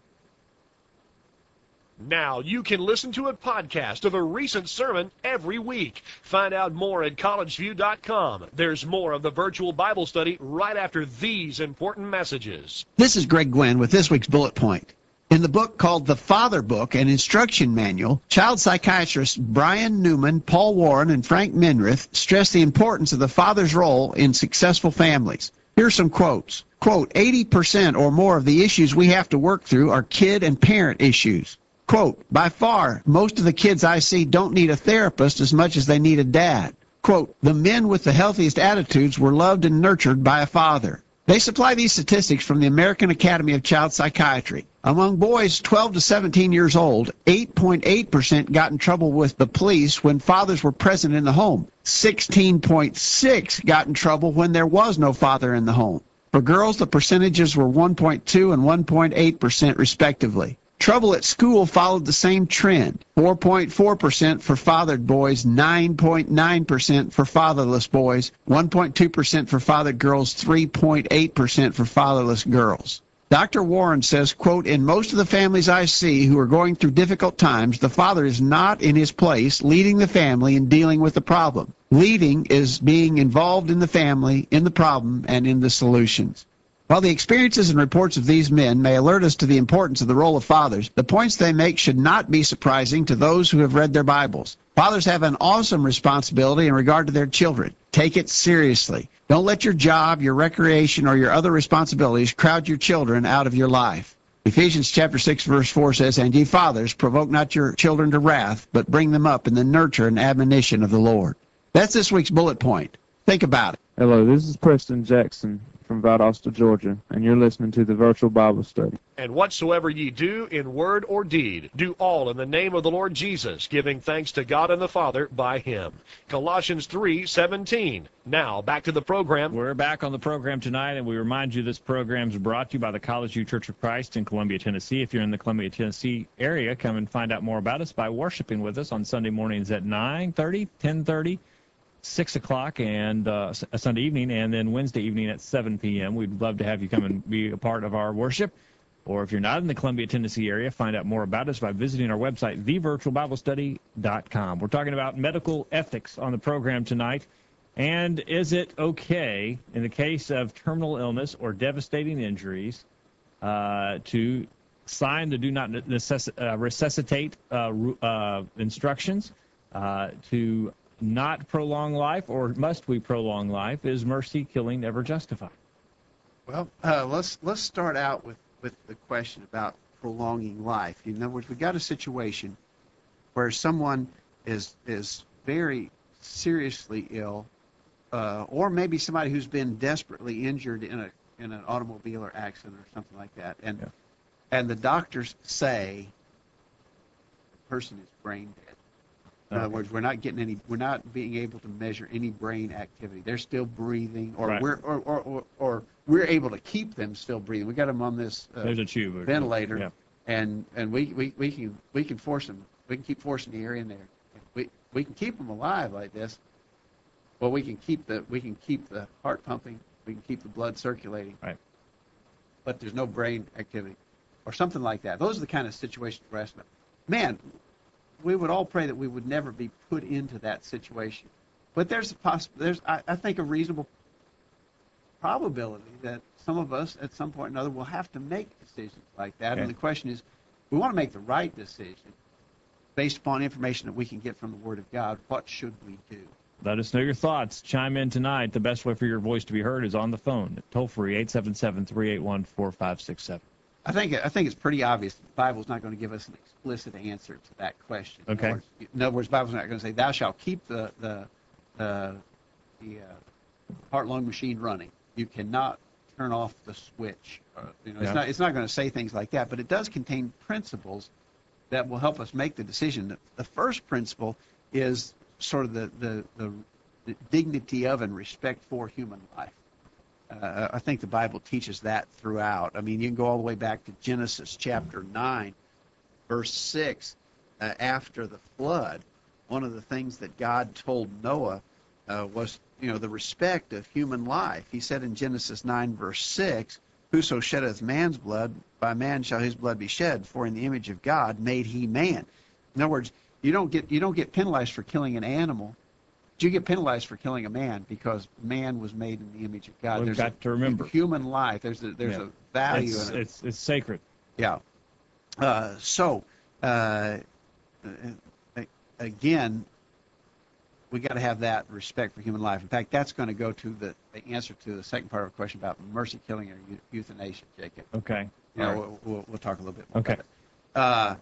Now you can listen to a podcast of a recent sermon every week. Find out more at college view dot com. There's more of the virtual Bible study right after these important messages. This is Greg Gwynn with this week's bullet point. In the book called The Father Book, an instruction manual, child psychiatrists Brian Newman, Paul Warren, and Frank Minrith stress the importance of the father's role in successful families. Here are some quotes. Quote, eighty percent or more of the issues we have to work through are kid and parent issues. Quote, by far, most of the kids I see don't need a therapist as much as they need a dad. Quote, the men with the healthiest attitudes were loved and nurtured by a father. They supply these statistics from the American Academy of Child Psychiatry. Among boys twelve to seventeen years old, eight point eight percent got in trouble with the police when fathers were present in the home. sixteen point six got in trouble when there was no father in the home. For girls, the percentages were one point two and one point eight percent respectively. Trouble at school followed the same trend. four point four percent for fathered boys, nine point nine percent for fatherless boys, one point two percent for fathered girls, three point eight percent for fatherless girls. Doctor Warren says, quote, in most of the families I see who are going through difficult times, the father is not in his place leading the family and dealing with the problem. Leading is being involved in the family, in the problem, and in the solutions. While the experiences and reports of these men may alert us to the importance of the role of fathers, the points they make should not be surprising to those who have read their Bibles. Fathers have an awesome responsibility in regard to their children. Take it seriously. Don't let your job, your recreation, or your other responsibilities crowd your children out of your life. Ephesians chapter six, verse four says, and ye fathers, provoke not your children to wrath, but bring them up in the nurture and admonition of the Lord. That's this week's bullet point. Think about it. Hello, this is Preston Jackson from Valdosta, Georgia, and you're listening to the Virtual Bible Study. And whatsoever ye do in word or deed, do all in the name of the Lord Jesus, giving thanks to God and the Father by him. Colossians three seventeen. Now, back to the program. We're back on the program tonight, and we remind you this program is brought to you by the College View Church of Christ in Columbia, Tennessee. If you're in the Columbia, Tennessee area, come and find out more about us by worshiping with us on Sunday mornings at nine thirty, ten thirty, six o'clock, and uh, a Sunday evening, and then Wednesday evening at seven p.m. We'd love to have you come and be a part of our worship. Or if you're not in the Columbia, Tennessee area, find out more about us by visiting our website, the virtual bible study dot com. We're talking about medical ethics on the program tonight. And is it okay, in the case of terminal illness or devastating injuries, uh, to sign the do not necess- uh, resuscitate uh, uh, instructions, uh, to not prolong life, or must we prolong life? Is mercy killing ever justified? Well, uh, let's let's start out with, with the question about prolonging life. In other words, we've got a situation where someone is is very seriously ill, uh, or maybe somebody who's been desperately injured in a in an automobile or accident or something like that, and Yeah. and the doctors say the person is brain dead. In other Okay. words, we're not getting any, we're not being able to measure any brain activity. They're still breathing, or Right. we're, or, or, or, or we're able to keep them still breathing. We got them on this uh, There's a tube. ventilator, Yeah. and and we, we, we can we can force them. We can keep forcing the air in there. We we can keep them alive like this. Well, we can keep the we can keep the heart pumping. We can keep the blood circulating. Right. But there's no brain activity, or something like that. Those are the kind of situations we're asking about. Man, we would all pray that we would never be put into that situation. But there's a poss- there's I, I think a reasonable probability that some of us at some point or another will have to make decisions like that. Okay. And the question is, we want to make the right decision based upon information that we can get from the Word of God. What should we do? Let us know your thoughts. Chime in tonight. The best way for your voice to be heard is on the phone. Toll free, eight seven seven, three eight one, four five six seven. I think I think it's pretty obvious that the Bible's not going to give us an explicit answer to that question. In Okay. other words, in other words, the Bible's not going to say, "Thou shalt keep the the the, the uh, heart lung machine running." you cannot turn off the switch. Uh, you know, Yeah. it's not it's not going to say things like that, but it does contain principles that will help us make the decision. The- The first principle is sort of the the, the, the dignity of and respect for human life. Uh, I think the Bible teaches that throughout. I mean, you can go all the way back to Genesis chapter nine, verse six. Uh, after the flood, one of the things that God told Noah uh, was, you know, the respect of human life. He said in Genesis nine, verse six, "Whoso sheddeth man's blood, by man shall his blood be shed, for in the image of God made he man." In other words, you don't get you don't get penalized for killing an animal. You get penalized for killing a man because man was made in the image of God. We've There's got a to remember. human life. There's a, there's Yeah. a value It's, in it. it's, it's sacred. Yeah. Uh, so, uh, uh, again, we got to have that respect for human life. In fact, that's going to go to the, the answer to the second part of the question about mercy killing or eu- euthanasia, Jacob. Okay. You know, All right. we'll, we'll, we'll talk a little bit more Okay. about it. Uh,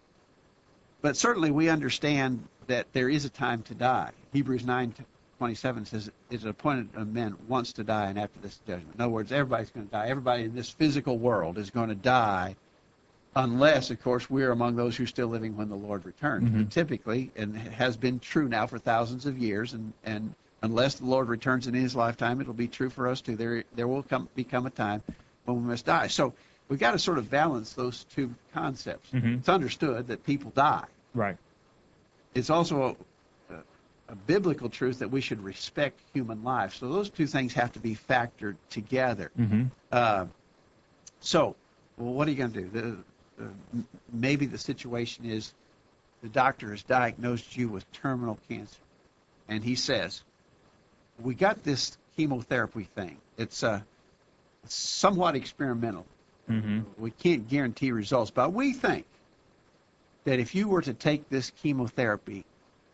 but certainly we understand that there is a time to die. Hebrews nine twenty-seven says, "It is appointed of men once to die, and after this judgment." In other words, everybody's going to die. Everybody in this physical world is going to die, unless, of course, we're among those who are still living when the Lord returns. Mhm. But typically, and it has been true now for thousands of years, and, and unless the Lord returns in his lifetime, it'll be true for us too. There, there will come become a time when we must die. So we've got to sort of balance those two concepts. Mhm. It's understood that people die. Right. It's also a, a, a biblical truth that we should respect human life. So those two things have to be factored together. Mm-hmm. Uh, so, well, what are you going to do? The, the, m- maybe the situation is the doctor has diagnosed you with terminal cancer, and he says, "We got this chemotherapy thing. It's uh, somewhat experimental. Mm-hmm. We can't guarantee results, but we think that if you were to take this chemotherapy,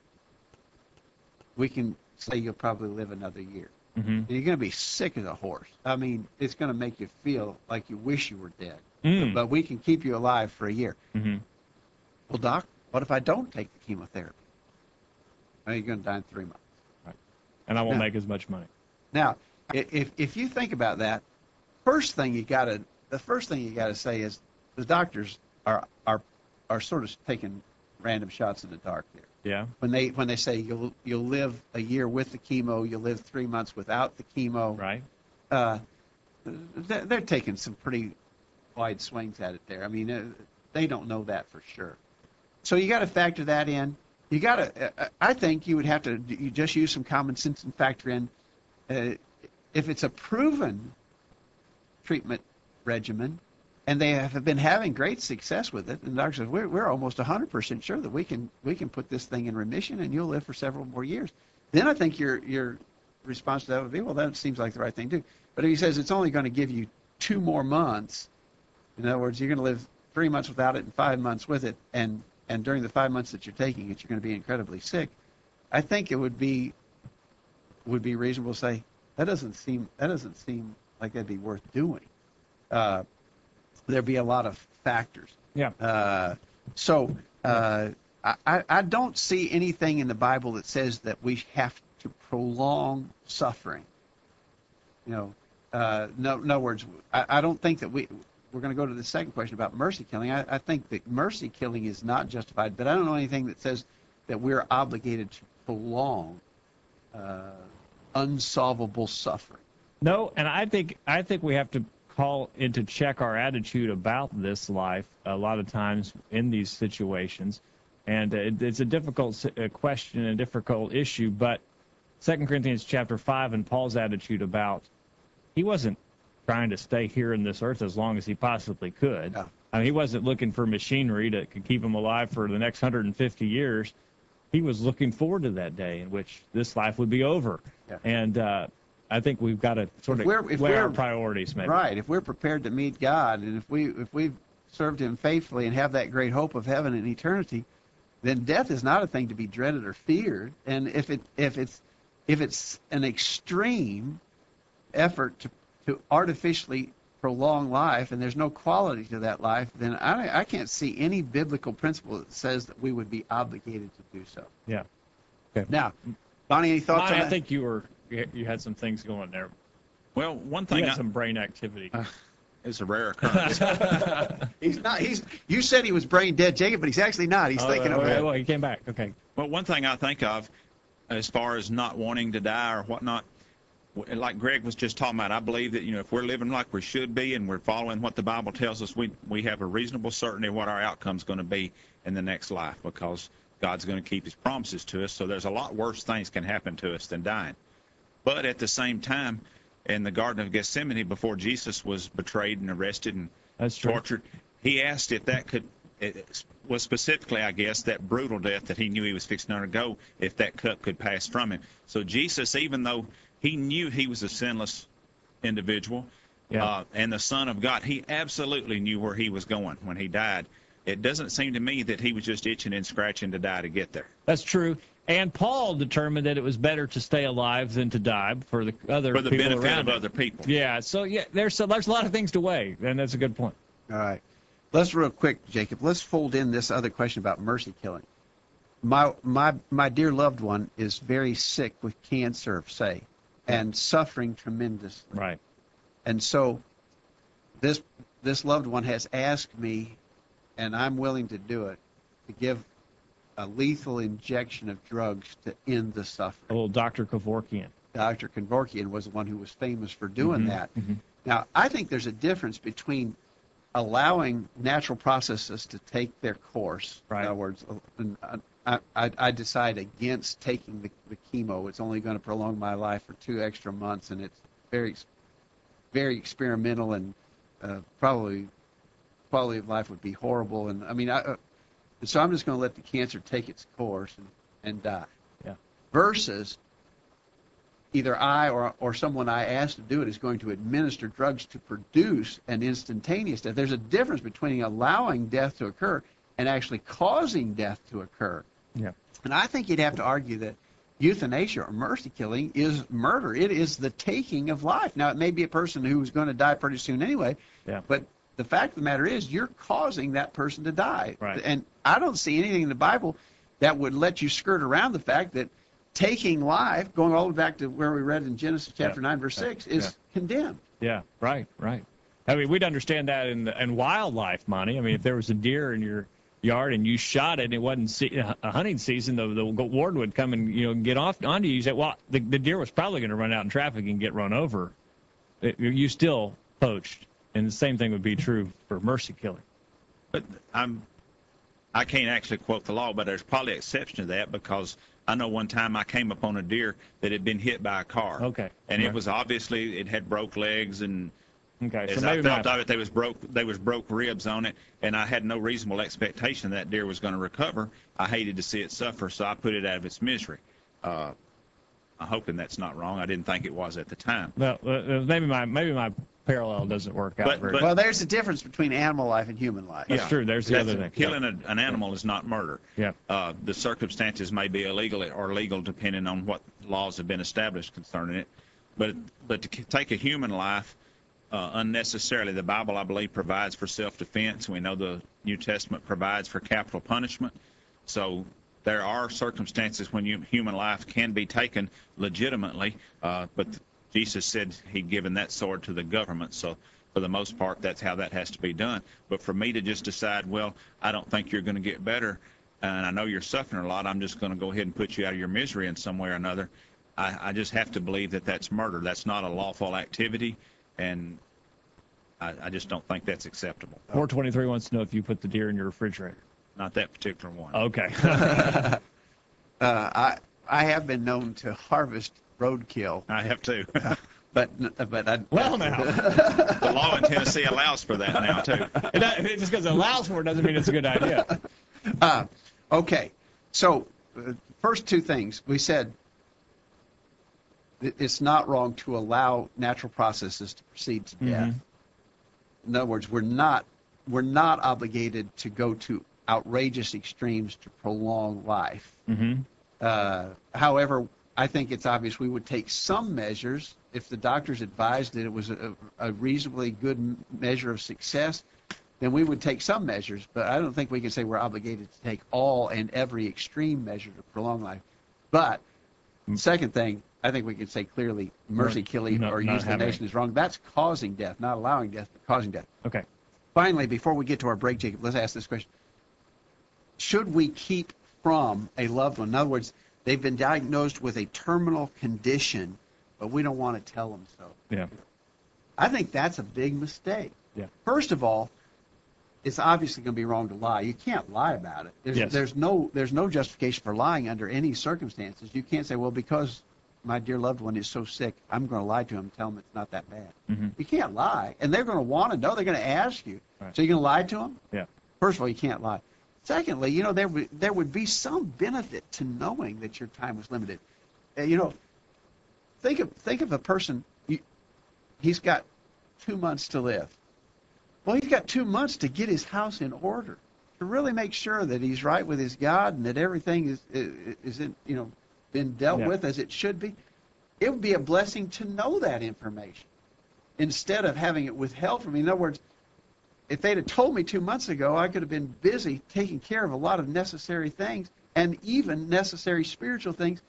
we can say you'll probably live another year. Mm-hmm. And you're going to be sick as a horse. I mean, it's going to make you feel like you wish you were dead. Mm. But we can keep you alive for a year." Mm-hmm. Well, doc, what if I don't take the chemotherapy? Well, you're going to die in three months. And I won't No. make as much money. Now, i- if if you think about that, first thing you got to the first thing you got to say is the doctors are are are sort of taking random shots in the dark here. Yeah. When they when they say you'll you'll live a year with the chemo, you'll live three months without the chemo. Right. Uh, they're, they're taking some pretty wide swings at it there. I mean, uh, they don't know that for sure. So you got to factor that in. You got to. Uh, I think you would have to. You just use some common sense and factor in. Uh, if it's a proven treatment regimen, and they have been having great success with it, and the doctor says we're we're almost one hundred percent sure that we can we can put this thing in remission, and you'll live for several more years. Then I think your your response to that would be, well, that seems like the right thing to do. But if he says it's only going to give you two more months, in other words, you're going to live three months without it and five months with it, and and during the five months that you're taking it, you're going to be incredibly sick. I think it would be would be reasonable to say that doesn't seem that doesn't seem like that'd be worth doing. Uh, there'd be a lot of factors. Yeah. Uh, so uh, I, I I don't see anything in the Bible that says that we have to prolong suffering. You know, uh, no, in other words, I, I don't think that we, we're going to go to the second question about mercy killing. I, I think that mercy killing is not justified, but I don't know anything that says that we're obligated to prolong uh, unsolvable suffering. No, and I think I think we have to call into check our attitude about this life a lot of times in these situations, and it, it's a difficult s- uh, question, a difficult issue. But Second Corinthians chapter five and Paul's attitude about he wasn't trying to stay here in this earth as long as he possibly could. Yeah. I mean, he wasn't looking for machinery that could keep him alive for the next one hundred fifty years. He was looking forward to that day in which this life would be over. Yeah. And uh, I think we've got to sort If of we're- if weigh our we're- priorities, maybe. Right. If we're prepared to meet God, and if we if we've served Him faithfully and have that great hope of heaven and eternity, then death is not a thing to be dreaded or feared. And if it if it's if it's an extreme effort to to artificially prolong life, and there's no quality to that life, then I I can't see any biblical principle that says that we would be obligated to do so. Yeah. Okay. Now, Bonnie, any thoughts Bonnie, on I that? think you were you you had some things going there. Well, one You thing had I, some brain activity. uh, is a rare occurrence. He's not. He's. You said he was brain dead, Jacob, but he's actually not. He's Oh, thinking oh, about it. well, he came back. Okay. Well, one thing I think of as far as not wanting to die or whatnot, w- like Greg was just talking about, I believe that, you know, if we're living like we should be and we're following what the Bible tells us, we, we have a reasonable certainty of what our outcome's going to be in the next life, because God's going to keep his promises to us. So there's a lot worse things can happen to us than dying. But at the same time, in the Garden of Gethsemane, before Jesus was betrayed and arrested and That's true. tortured, he asked if that could, it was specifically, I guess, that brutal death that he knew he was fixing to undergo, if that cup could pass from him. So Jesus, even though he knew he was a sinless individual, Yeah. uh, and the Son of God, he absolutely knew where he was going when he died. It doesn't seem to me that he was just itching and scratching to die to get there. That's true. And Paul determined that it was better to stay alive than to die for the other For the people benefit around of him. other people. Yeah. So yeah, there's so there's a lot of things to weigh, and that's a good point. All right. Let's real quick, Jacob. Let's fold in this other question about mercy killing. My my my dear loved one is very sick with cancer, say, and suffering tremendously. Right. And so this this loved one has asked me, and I'm willing to do it, to give a lethal injection of drugs to end the A suffering. little Doctor Kevorkian. Doctor Kevorkian was the one who was famous for doing Mhm, that. mhm. Now, I think there's a difference between allowing natural processes to take their course. Right. In other words, uh, I, I, I decide against taking the, the chemo. It's only going to prolong my life for two extra months, and it's very, very experimental, and uh, probably quality of life would be horrible. And I mean, I, uh, so I'm just going to let the cancer take its course and, and die. Yeah. Versus either I or, or someone I asked to do it is going to administer drugs to produce an instantaneous death. There's a difference between allowing death to occur and actually causing death to occur. Yeah. And I think you'd have to argue that euthanasia or mercy killing is murder. It is the taking of life. Now, it may be a person who's going to die pretty soon anyway, Yeah. but the fact of the matter is you're causing that person to die. Right. And I don't see anything in the Bible that would let you skirt around the fact that taking life, going all the way back to where we read in Genesis chapter Yeah. nine, verse Yeah. six, is Yeah. condemned. Yeah. Right. Right. I mean, we'd understand that in the, in wildlife, Monty. I mean, if there was a deer in your yard and you shot it and it wasn't se- a hunting season, the, the warden would come and, you know, get off onto you. You say, well, the, the deer was probably going to run out in traffic and get run over. It, you still poached. And the same thing would be true for mercy killing. But I'm, I can't actually quote the law, but there's probably an exception to that, because I know one time I came upon a deer that had been hit by a car. Okay. And Okay. it was obviously, it had broke legs, and Okay. as So I maybe felt my, of it, there was broke, there was broke ribs on it, and I had no reasonable expectation that deer was going to recover. I hated to see it suffer, so I put it out of its misery. Uh, I'm hoping that's not wrong. I didn't think it was at the time. well, uh, maybe my maybe my parallel doesn't work out But- very but- Well, there's a difference between animal life and human life. That's Yeah. true. There's the That's- other thing. Killing a, an animal is not murder. Yeah. Uh, the circumstances may be illegal or legal depending on what laws have been established concerning it. But but to k- take a human life uh, unnecessarily, the Bible, I believe, provides for self-defense. We know the New Testament provides for capital punishment. So there are circumstances when you, human life can be taken legitimately, uh, but Jesus said he'd given that sword to the government. So for the most part, that's how that has to be done. But for me to just decide, well, I don't think you're going to get better, and I know you're suffering a lot, I'm just going to go ahead and put you out of your misery in some way or another, I, I just have to believe that that's murder. That's not a lawful activity, and I, I just don't think that's acceptable. four twenty-three wants to know if you put the deer in your refrigerator. Not that particular one. Okay. uh, I I have been known to harvest roadkill, I have to. but but I, Well, now. The law in Tennessee allows for that now, too. It does- it just because it allows for it doesn't mean it's a good idea. Uh, okay, so uh, first two things we said. it- It's not wrong to allow natural processes to proceed to death. Mhm. In other words, we're not we're not obligated to go to outrageous extremes to prolong life. Mm-hmm. Uh, however, I think it's obvious we would take some measures if the doctors advised that it was a, a reasonably good m- measure of success. Then we would take some measures, but I don't think we can say we're obligated to take all and every extreme measure to prolong life. But second thing, I think we could say clearly mercy killing no, or not having. euthanasia is wrong. That's causing death, not allowing death, but causing death. Okay. Finally, before we get to our break, Jacob, let's ask this question. Should we keep from a loved one? In other words, they've been diagnosed with a terminal condition, but we don't want to tell them so. Yeah. I think that's a big mistake. Yeah. First of all, it's obviously going to be wrong to lie. You can't lie about it. There's, Yes. there's no there's no justification for lying under any circumstances. You can't say, well, because my dear loved one is so sick, I'm going to lie to him and tell him it's not that bad. Mm-hmm. You can't lie, and they're going to want to know. They're going to ask you. Right. So you're going to lie to them? Yeah. First of all, you can't lie. Secondly, you know, there would, there would be some benefit to knowing that your time was limited. Uh, you know, think of think of a person. You, he's got two months to live. Well, he's got two months to get his house in order, to really make sure that he's right with his God and that everything is is, is in, you know, been dealt Yeah. with as it should be. It would be a blessing to know that information instead of having it withheld from me. In other words, if they'd have told me two months ago, I could have been busy taking care of a lot of necessary things and even necessary spiritual things,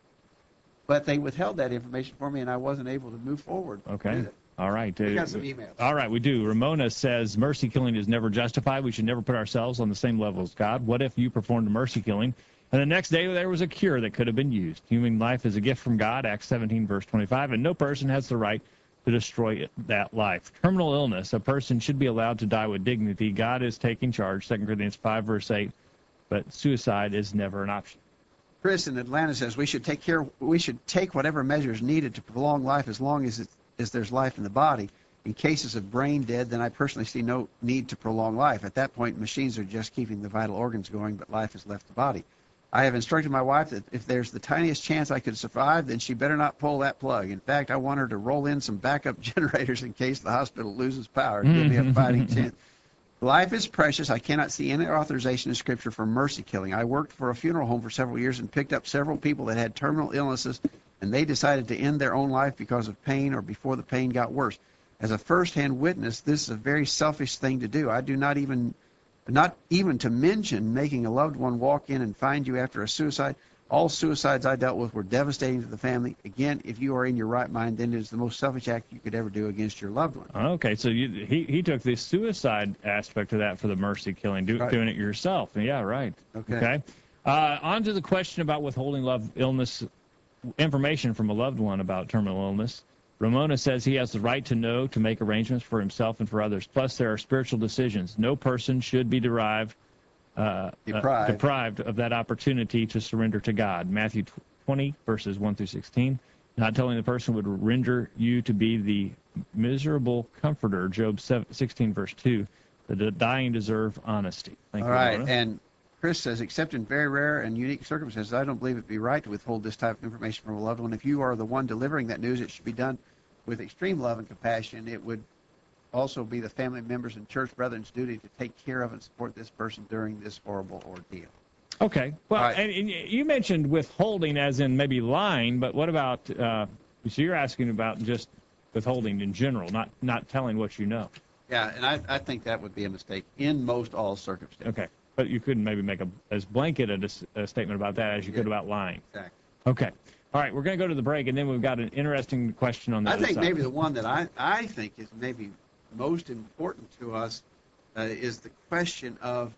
but they withheld that information for me and I wasn't able to move forward. Okay. with it. All right. We Uh, got some emails. All right, we do. Ramona says mercy killing is never justified. We should never put ourselves on the same level as God. What if you performed a mercy killing and the next day there was a cure that could have been used? Human life is a gift from God, Acts seventeen, verse twenty-five, and no person has the right to destroy it, that life. Terminal illness, a person should be allowed to die with dignity. God is taking charge, Second Corinthians five, verse eight, but suicide is never an option. Chris in Atlanta says we should take care. We should take whatever measures needed to prolong life as long as it, as there's life in the body. In cases of brain dead, then I personally see no need to prolong life. At that point, machines are just keeping the vital organs going, but life has left the body. I have instructed my wife that if there's the tiniest chance I could survive, then she better not pull that plug. In fact, I want her to roll in some backup generators in case the hospital loses power to give me a fighting chance. Life is precious. I cannot see any authorization in Scripture for mercy killing. I worked for a funeral home for several years and picked up several people that had terminal illnesses, and they decided to end their own life because of pain or before the pain got worse. As a first-hand witness, this is a very selfish thing to do. I do not even, not even to mention making a loved one walk in and find you after a suicide. All suicides I dealt with were devastating to the family. Again, if you are in your right mind, then it is the most selfish act you could ever do against your loved one. Okay, so you, he he took the suicide aspect of that for the mercy killing, do, Right. doing it yourself. Yeah, right. Okay. Okay. Uh, on to the question about withholding love illness information from a loved one about terminal illness. Ramona says he has the right to know to make arrangements for himself and for others. Plus, there are spiritual decisions. No person should be derived uh, Deprived. uh, deprived of that opportunity to surrender to God. Matthew twenty, verses one through sixteen. Not telling the person would render you to be the miserable comforter. Job sixteen, verse two. The dying deserve honesty. Thank All you, right, Ramona. and Chris says, except in very rare and unique circumstances, I don't believe it would be right to withhold this type of information from a loved one. If you are the one delivering that news, it should be done with extreme love and compassion. It would also be the family members and church brethren's duty to take care of and support this person during this horrible ordeal. Okay. Well, Right. and, and you mentioned withholding as in maybe lying, but what about, uh, so you're asking about just withholding in general, not not telling what you know. Yeah, and I, I think that would be a mistake in most all circumstances. Okay. But you couldn't maybe make a as blanket a, dis- a statement about that as you could Yeah. about lying. Exactly. Okay. All right, we're going to go to the break, and then we've got an interesting question on the I other think side. maybe the one that I, I think is maybe most important to us uh, is the question of,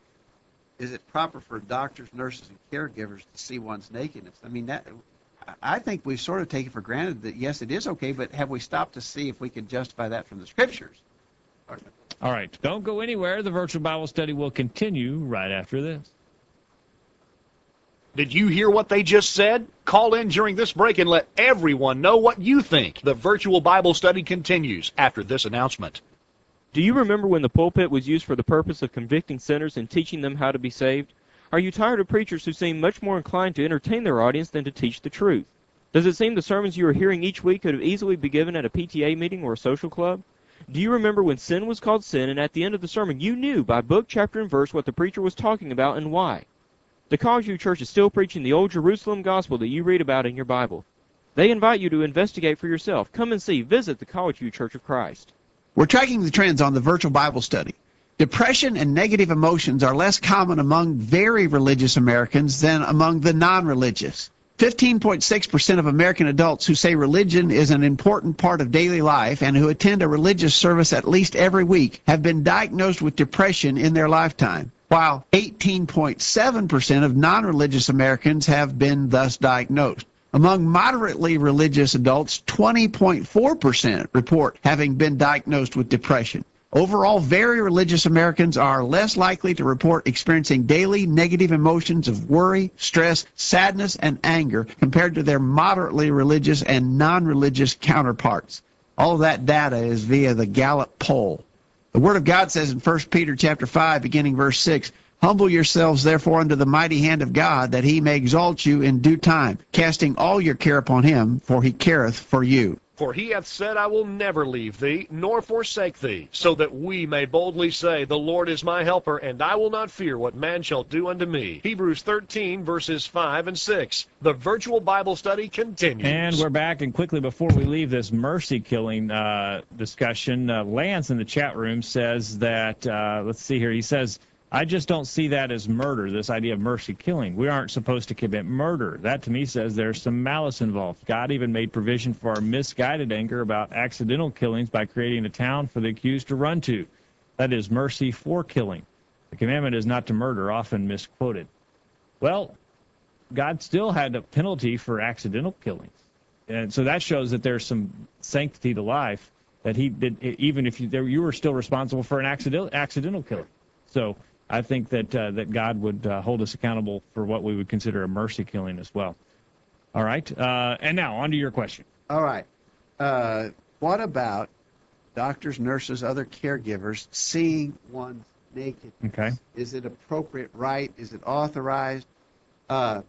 is it proper for doctors, nurses, and caregivers to see one's nakedness? I mean, that I think we've sort of taken for granted that, yes, it is okay, but have we stopped to see if we can justify that from the Scriptures? All right, don't go anywhere. The virtual Bible study will continue right after this. Did you hear what they just said? Call in during this break and let everyone know what you think. The virtual Bible study continues after this announcement. Do you remember when the pulpit was used for the purpose of convicting sinners and teaching them how to be saved? Are you tired of preachers who seem much more inclined to entertain their audience than to teach the truth? Does it seem the sermons you are hearing each week could have easily been given at a P T A meeting or a social club? Do you remember when sin was called sin and at the end of the sermon you knew by book, chapter, and verse what the preacher was talking about and why? The College View Church is still preaching the old Jerusalem gospel that you read about in your Bible. They invite you to investigate for yourself. Come and see. Visit the College View Church of Christ. We're tracking the trends on the virtual Bible study. Depression and negative emotions are less common among very religious Americans than among the non-religious. fifteen point six percent of American adults who say religion is an important part of daily life and who attend a religious service at least every week have been diagnosed with depression in their lifetime, while eighteen point seven percent of non-religious Americans have been thus diagnosed. Among moderately religious adults, twenty point four percent report having been diagnosed with depression. Overall, very religious Americans are less likely to report experiencing daily negative emotions of worry, stress, sadness, and anger compared to their moderately religious and non-religious counterparts. All of that data is via the Gallup poll. The Word of God says in First Peter chapter five, beginning verse six, "Humble yourselves, therefore, under the mighty hand of God, that he may exalt you in due time, casting all your care upon him, for he careth for you." For he hath said, I will never leave thee, nor forsake thee, so that we may boldly say, The Lord is my helper, and I will not fear what man shall do unto me. Hebrews thirteen, verses five and six. The virtual Bible study continues. And we're back, and quickly before we leave this mercy killing uh, discussion, uh, Lance in the chat room says that, uh, let's see here, he says, I just don't see that as murder, this idea of mercy killing. We aren't supposed to commit murder. That, to me, says there's some malice involved. God even made provision for our misguided anger about accidental killings by creating a town for the accused to run to. That is mercy for killing. The commandment is not to murder, often misquoted. Well, God still had a penalty for accidental killings. And so that shows that there's some sanctity to life, that he did, even if you, you were still responsible for an accidental, accidental killing. So I think that uh, that God would uh, hold us accountable for what we would consider a mercy killing as well. All right. Uh, and now, on to your question. All right. Uh, what about doctors, nurses, other caregivers seeing one's nakedness? Okay. Is it appropriate, right? Is it authorized? Uh,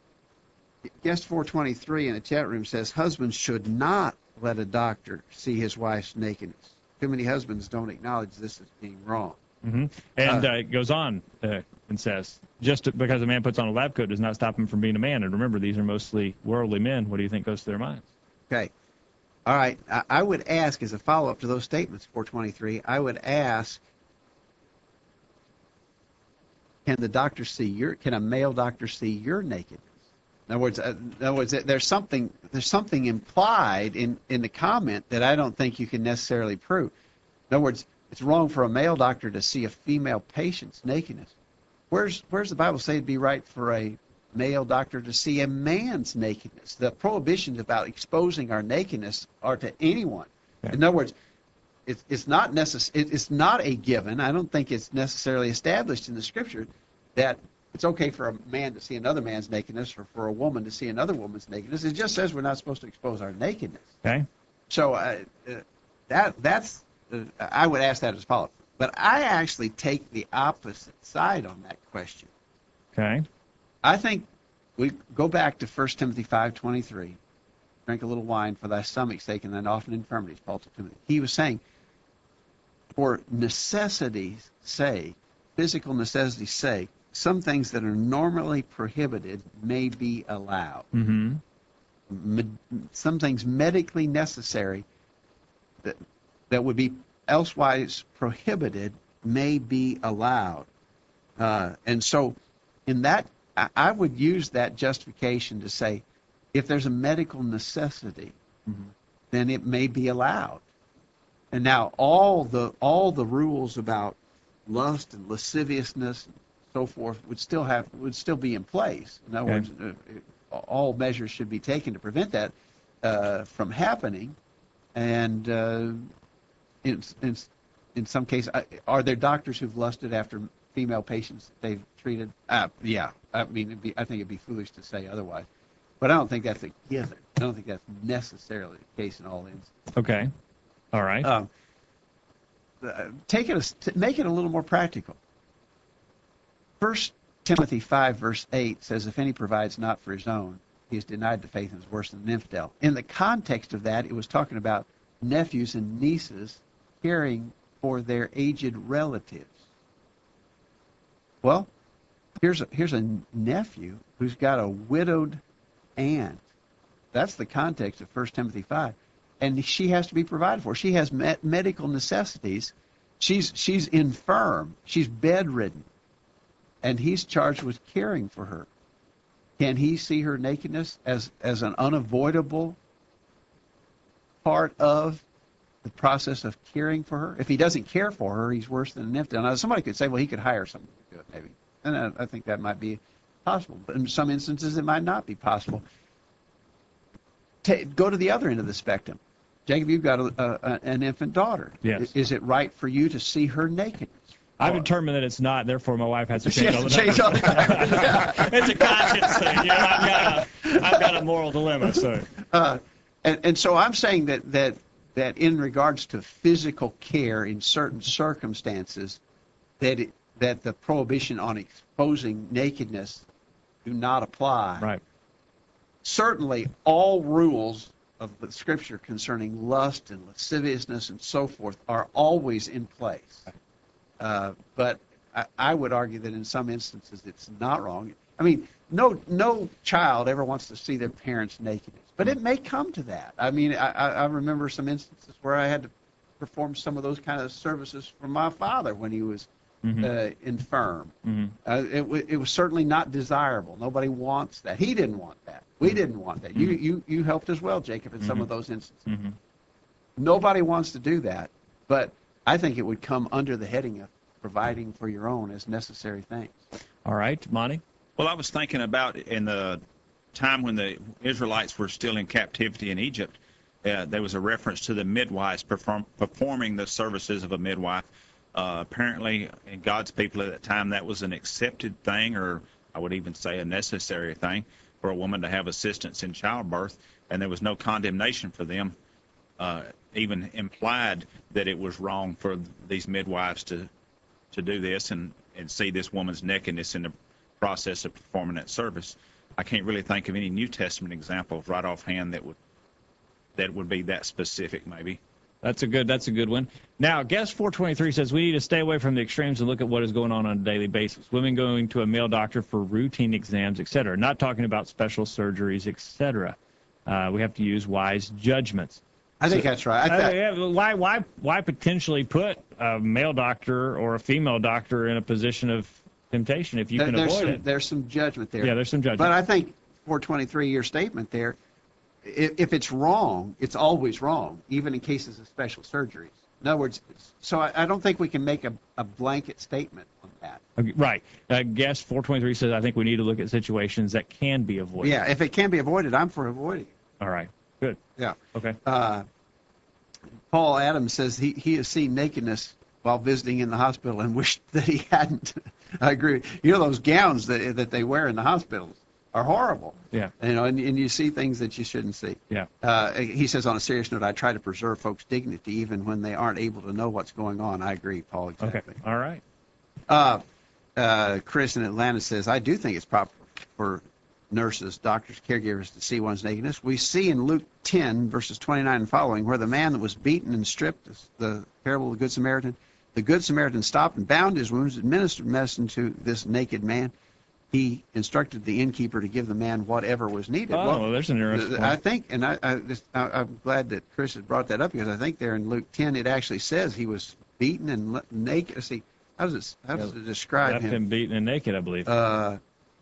Guest four twenty-three in the chat room says, husbands should not let a doctor see his wife's nakedness. Too many husbands don't acknowledge this as being wrong. Mm-hmm. And Uh, uh, it goes on uh, and says, just to, because a man puts on a lab coat does not stop him from being a man. And remember, these are mostly worldly men. What do you think goes through their minds? Okay. All right. I, I would ask, as a follow-up to those statements, four twenty-three, I would ask, can the doctor see your, can a male doctor see your nakedness? In other words, uh, in other words, there's something, there's something implied in, in the comment that I don't think you can necessarily prove. In other words, it's wrong for a male doctor to see a female patient's nakedness. Where's where's the Bible say it'd be right for a male doctor to see a man's nakedness? The prohibitions about exposing our nakedness are to anyone. Okay. In other words, it's it's not necess- it, it's not a given. I don't think it's necessarily established in the Scripture that it's okay for a man to see another man's nakedness or for a woman to see another woman's nakedness. It just says we're not supposed to expose our nakedness. Okay. So uh, uh, that that's. Uh, I would ask that as follows. But I actually take the opposite side on that question. Okay. I think we go back to First Timothy five twenty-three. Drink a little wine for thy stomach's sake and thine often infirmities, Paul to Timothy. He was saying, for necessity's sake, physical necessity's sake, some things that are normally prohibited may be allowed. Mm-hmm. Med- some things medically necessary that that would be elsewise prohibited may be allowed. Uh, and so in that, I, I would use that justification to say, if there's a medical necessity, mm-hmm. then it may be allowed. And now all the all the rules about lust and lasciviousness and so forth would still have would still be in place. In other Okay. words, uh, all measures should be taken to prevent that uh, from happening. And uh, In, in, in some cases, are there doctors who've lusted after female patients that they've treated? Uh, yeah, I mean, it'd be, I think it'd be foolish to say otherwise. But I don't think that's a given. I don't think that's necessarily the case in all instances. Okay. All right. Um, uh, take it, a, to make it a little more practical. First Timothy five, verse eight says, if any provides not for his own, he is denied the faith and is worse than an infidel. In the context of that, it was talking about nephews and nieces caring for their aged relatives. Well, here's a, here's a nephew who's got a widowed aunt. That's the context of First Timothy five. And she has to be provided for. She has met medical necessities. She's she's infirm. She's bedridden. And he's charged with caring for her. can he see her nakedness as, as an unavoidable part of the process of caring for her? If he doesn't care for her, he's worse than an infidel. Now, somebody could say, well, he could hire someone to do it, maybe. And I, I think that might be possible. But in some instances, it might not be possible. Ta go to the other end of the spectrum. Jacob, you've got a, a, an infant daughter. Yes. Is it right for you to see her naked? I've determined that it's not, therefore my wife has to She change has all to the change all the time. time. It's a conscience thing. You know, I've got a, I've got a moral dilemma. So, Uh, and, and so I'm saying that, that, that in regards to physical care in certain circumstances, that, it, that the prohibition on exposing nakedness do not apply. right. Certainly, all rules of the Scripture concerning lust and lasciviousness and so forth are always in place. Uh, but I, I would argue that in some instances it's not wrong. I mean, no no child ever wants to see their parents' nakedness, but it may come to that. I mean, I, I I remember some instances where I had to perform some of those kind of services for my father when he was Mm-hmm. uh, infirm. Mm-hmm. Uh, it, w- it was certainly not desirable. Nobody wants that. He didn't want that. We Mm-hmm. didn't want that. You you you helped as well, Jacob, in some Mhm. of those instances. Mm-hmm. Nobody wants to do that, but I think it would come under the heading of providing for your own as necessary things. All right, Monty. Well, I was thinking about in the time when the Israelites were still in captivity in Egypt, uh, there was a reference to the midwives perform, performing the services of a midwife. Uh, apparently, in God's people at that time, that was an accepted thing, or I would even say a necessary thing, for a woman to have assistance in childbirth, and there was no condemnation for them, uh, even implied that it was wrong for these midwives to to do this and, and see this woman's nakedness in the process of performing that service. I can't really think of any New Testament examples right offhand that would that would be that specific, maybe. That's a good. That's a good one. Now, guest four twenty-three says we need to stay away from the extremes and look at what is going on on a daily basis. Women going to a male doctor for routine exams, et cetera. Not talking about special surgeries, et cetera. Uh, we have to use wise judgments. I think So- that's right. I Uh, th- yeah, but why, why, why potentially put a male doctor or a female doctor in a position of temptation if you there- can there's avoid some, it? there's some judgment there. Yeah, there's some judgment. But I think four twenty-three, your statement there, if, if it's wrong, it's always wrong, even in cases of special surgeries. In other words, so I, I don't think we can make a, a blanket statement on that. Okay, right. Uh, guest four twenty-three says I think we need to look at situations that can be avoided. Yeah, if it can be avoided, I'm for avoiding it. All right. Good. Yeah. Okay. Uh, Paul Adams says he, he has seen nakedness while visiting in the hospital and wished that he hadn't. I agree. You know, those gowns that, that they wear in the hospitals are horrible. Yeah. You know, and, and you see things that you shouldn't see. Yeah. Uh, he says, on a serious note, I try to preserve folks' dignity even when they aren't able to know what's going on. I agree, Paul, Okay. exactly. All right. Uh, uh, Chris in Atlanta says, I do think it's proper for nurses, doctors, caregivers to see one's nakedness. We see in Luke ten, verses twenty-nine and following, where the man that was beaten and stripped, the parable of the Good Samaritan, the Good Samaritan stopped and bound his wounds, administered medicine to this naked man. He instructed the innkeeper to give the man whatever was needed. Oh, well, there's an interesting I point. think, and I, I just, I, I'm glad that Chris has brought that up, because I think there in Luke ten it actually says he was beaten and le- naked. Let's see, how does it, how does it describe Left him? him beaten and naked, I believe. Uh,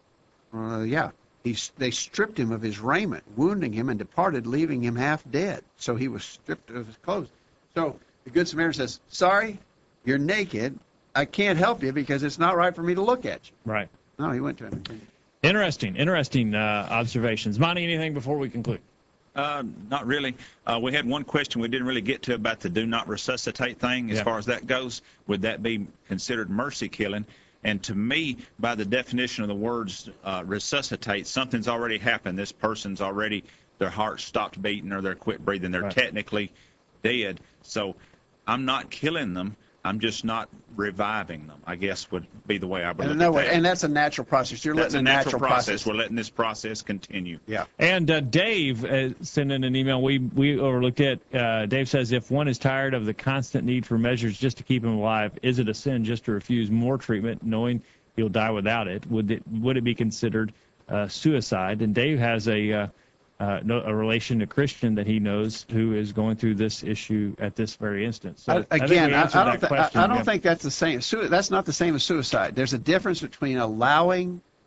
uh, yeah, he, they stripped him of his raiment, wounding him, and departed, leaving him half dead. So he was stripped of his clothes. So the Good Samaritan says, sorry, you're naked. I can't help you because it's not right for me to look at you. Right. No, he went to him. Interesting. Interesting uh, observations. Monty, anything before we conclude? Uh, not really. Uh, we had one question we didn't really get to about the do not resuscitate thing. As Yeah. far as that goes, would that be considered mercy killing? And to me, by the definition of the words uh, resuscitate, something's already happened. This person's already, their heart stopped beating or they're quit breathing. They're Right. technically dead. So I'm not killing them. I'm just not reviving them, I guess would be the way I would And, look no, at that. and that's a natural process. You're That's letting a a natural, natural process. process. We're letting this process continue. Yeah. And uh, Dave uh, sent in an email we, we overlooked it. Uh, Dave says, if one is tired of the constant need for measures just to keep him alive, is it a sin just to refuse more treatment knowing he'll die without it? Would it, would it be considered uh, suicide? And Dave has a, uh, uh, no, a relation to Christian that he knows who is going through this issue at this very instance. So I, I think again, we I, answered I don't, that th- I, question, I don't yeah. think that's the same. Sui- that's not the same as suicide. There's a difference between allowing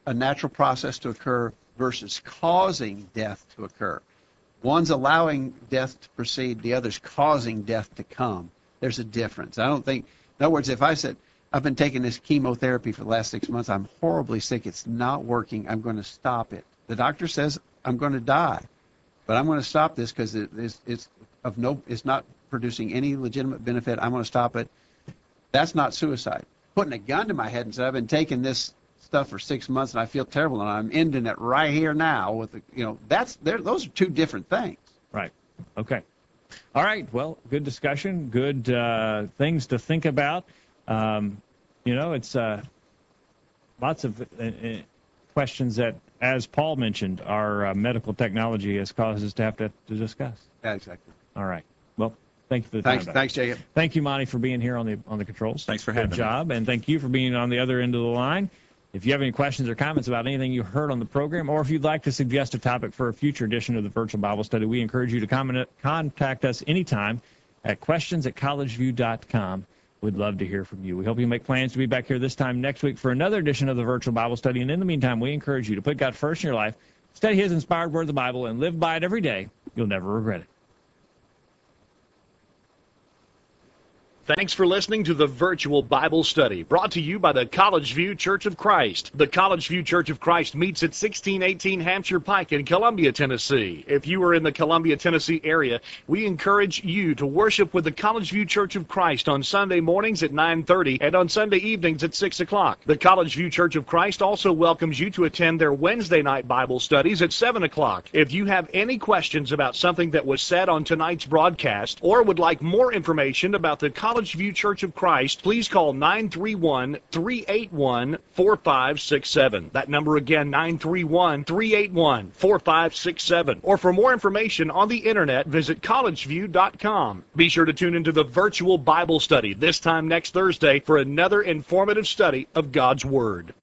a natural process to occur versus causing death to occur. One's allowing death to proceed, the other's causing death to come. There's a difference. I don't think, in other words, if I said, I've been taking this chemotherapy for the last six months, I'm horribly sick, it's not working, I'm going to stop it. The doctor says I'm going to die, but I'm going to stop this because it, it's, it's of no, it's not producing any legitimate benefit. I'm going to stop it. That's not suicide. Putting a gun to my head and said, I've been taking this stuff for six months and I feel terrible and I'm ending it right here now with the, you know, that's there. Those are two different things. Right. Okay. All right. Well, good discussion. Good uh, things to think about. Um, you know, it's uh, lots of uh, uh, questions that, as Paul mentioned, our uh, medical technology has caused us to have to, to discuss. Yeah, exactly. All right. Well, thank you for the Thanks, time. thanks, Jacob. Thank you, Monty, for being here on the on the controls. Thanks for Good having me. job, and thank you for being on the other end of the line. If you have any questions or comments about anything you heard on the program, or if you'd like to suggest a topic for a future edition of the Virtual Bible Study, we encourage you to comment, contact us anytime at questions at collegeview dot com. We'd love to hear from you. We hope you make plans to be back here this time next week for another edition of the Virtual Bible Study. And in the meantime, we encourage you to put God first in your life, study His inspired word of the Bible, and live by it every day. You'll never regret it. Thanks for listening to the Virtual Bible Study, brought to you by the College View Church of Christ. The College View Church of Christ meets at sixteen eighteen Hampshire Pike in Columbia, Tennessee. If you are in the Columbia, Tennessee area, we encourage you to worship with the College View Church of Christ on Sunday mornings at nine thirty and on Sunday evenings at six o'clock. The College View Church of Christ also welcomes you to attend their Wednesday night Bible studies at seven o'clock. If you have any questions about something that was said on tonight's broadcast or would like more information about the College College View Church of Christ, please call nine three one, three eight one, four five six seven. That number again, nine three one, three eight one, four five six seven. Or for more information on the internet, visit college view dot com. Be sure to tune into the Virtual Bible Study this time next Thursday for another informative study of God's Word.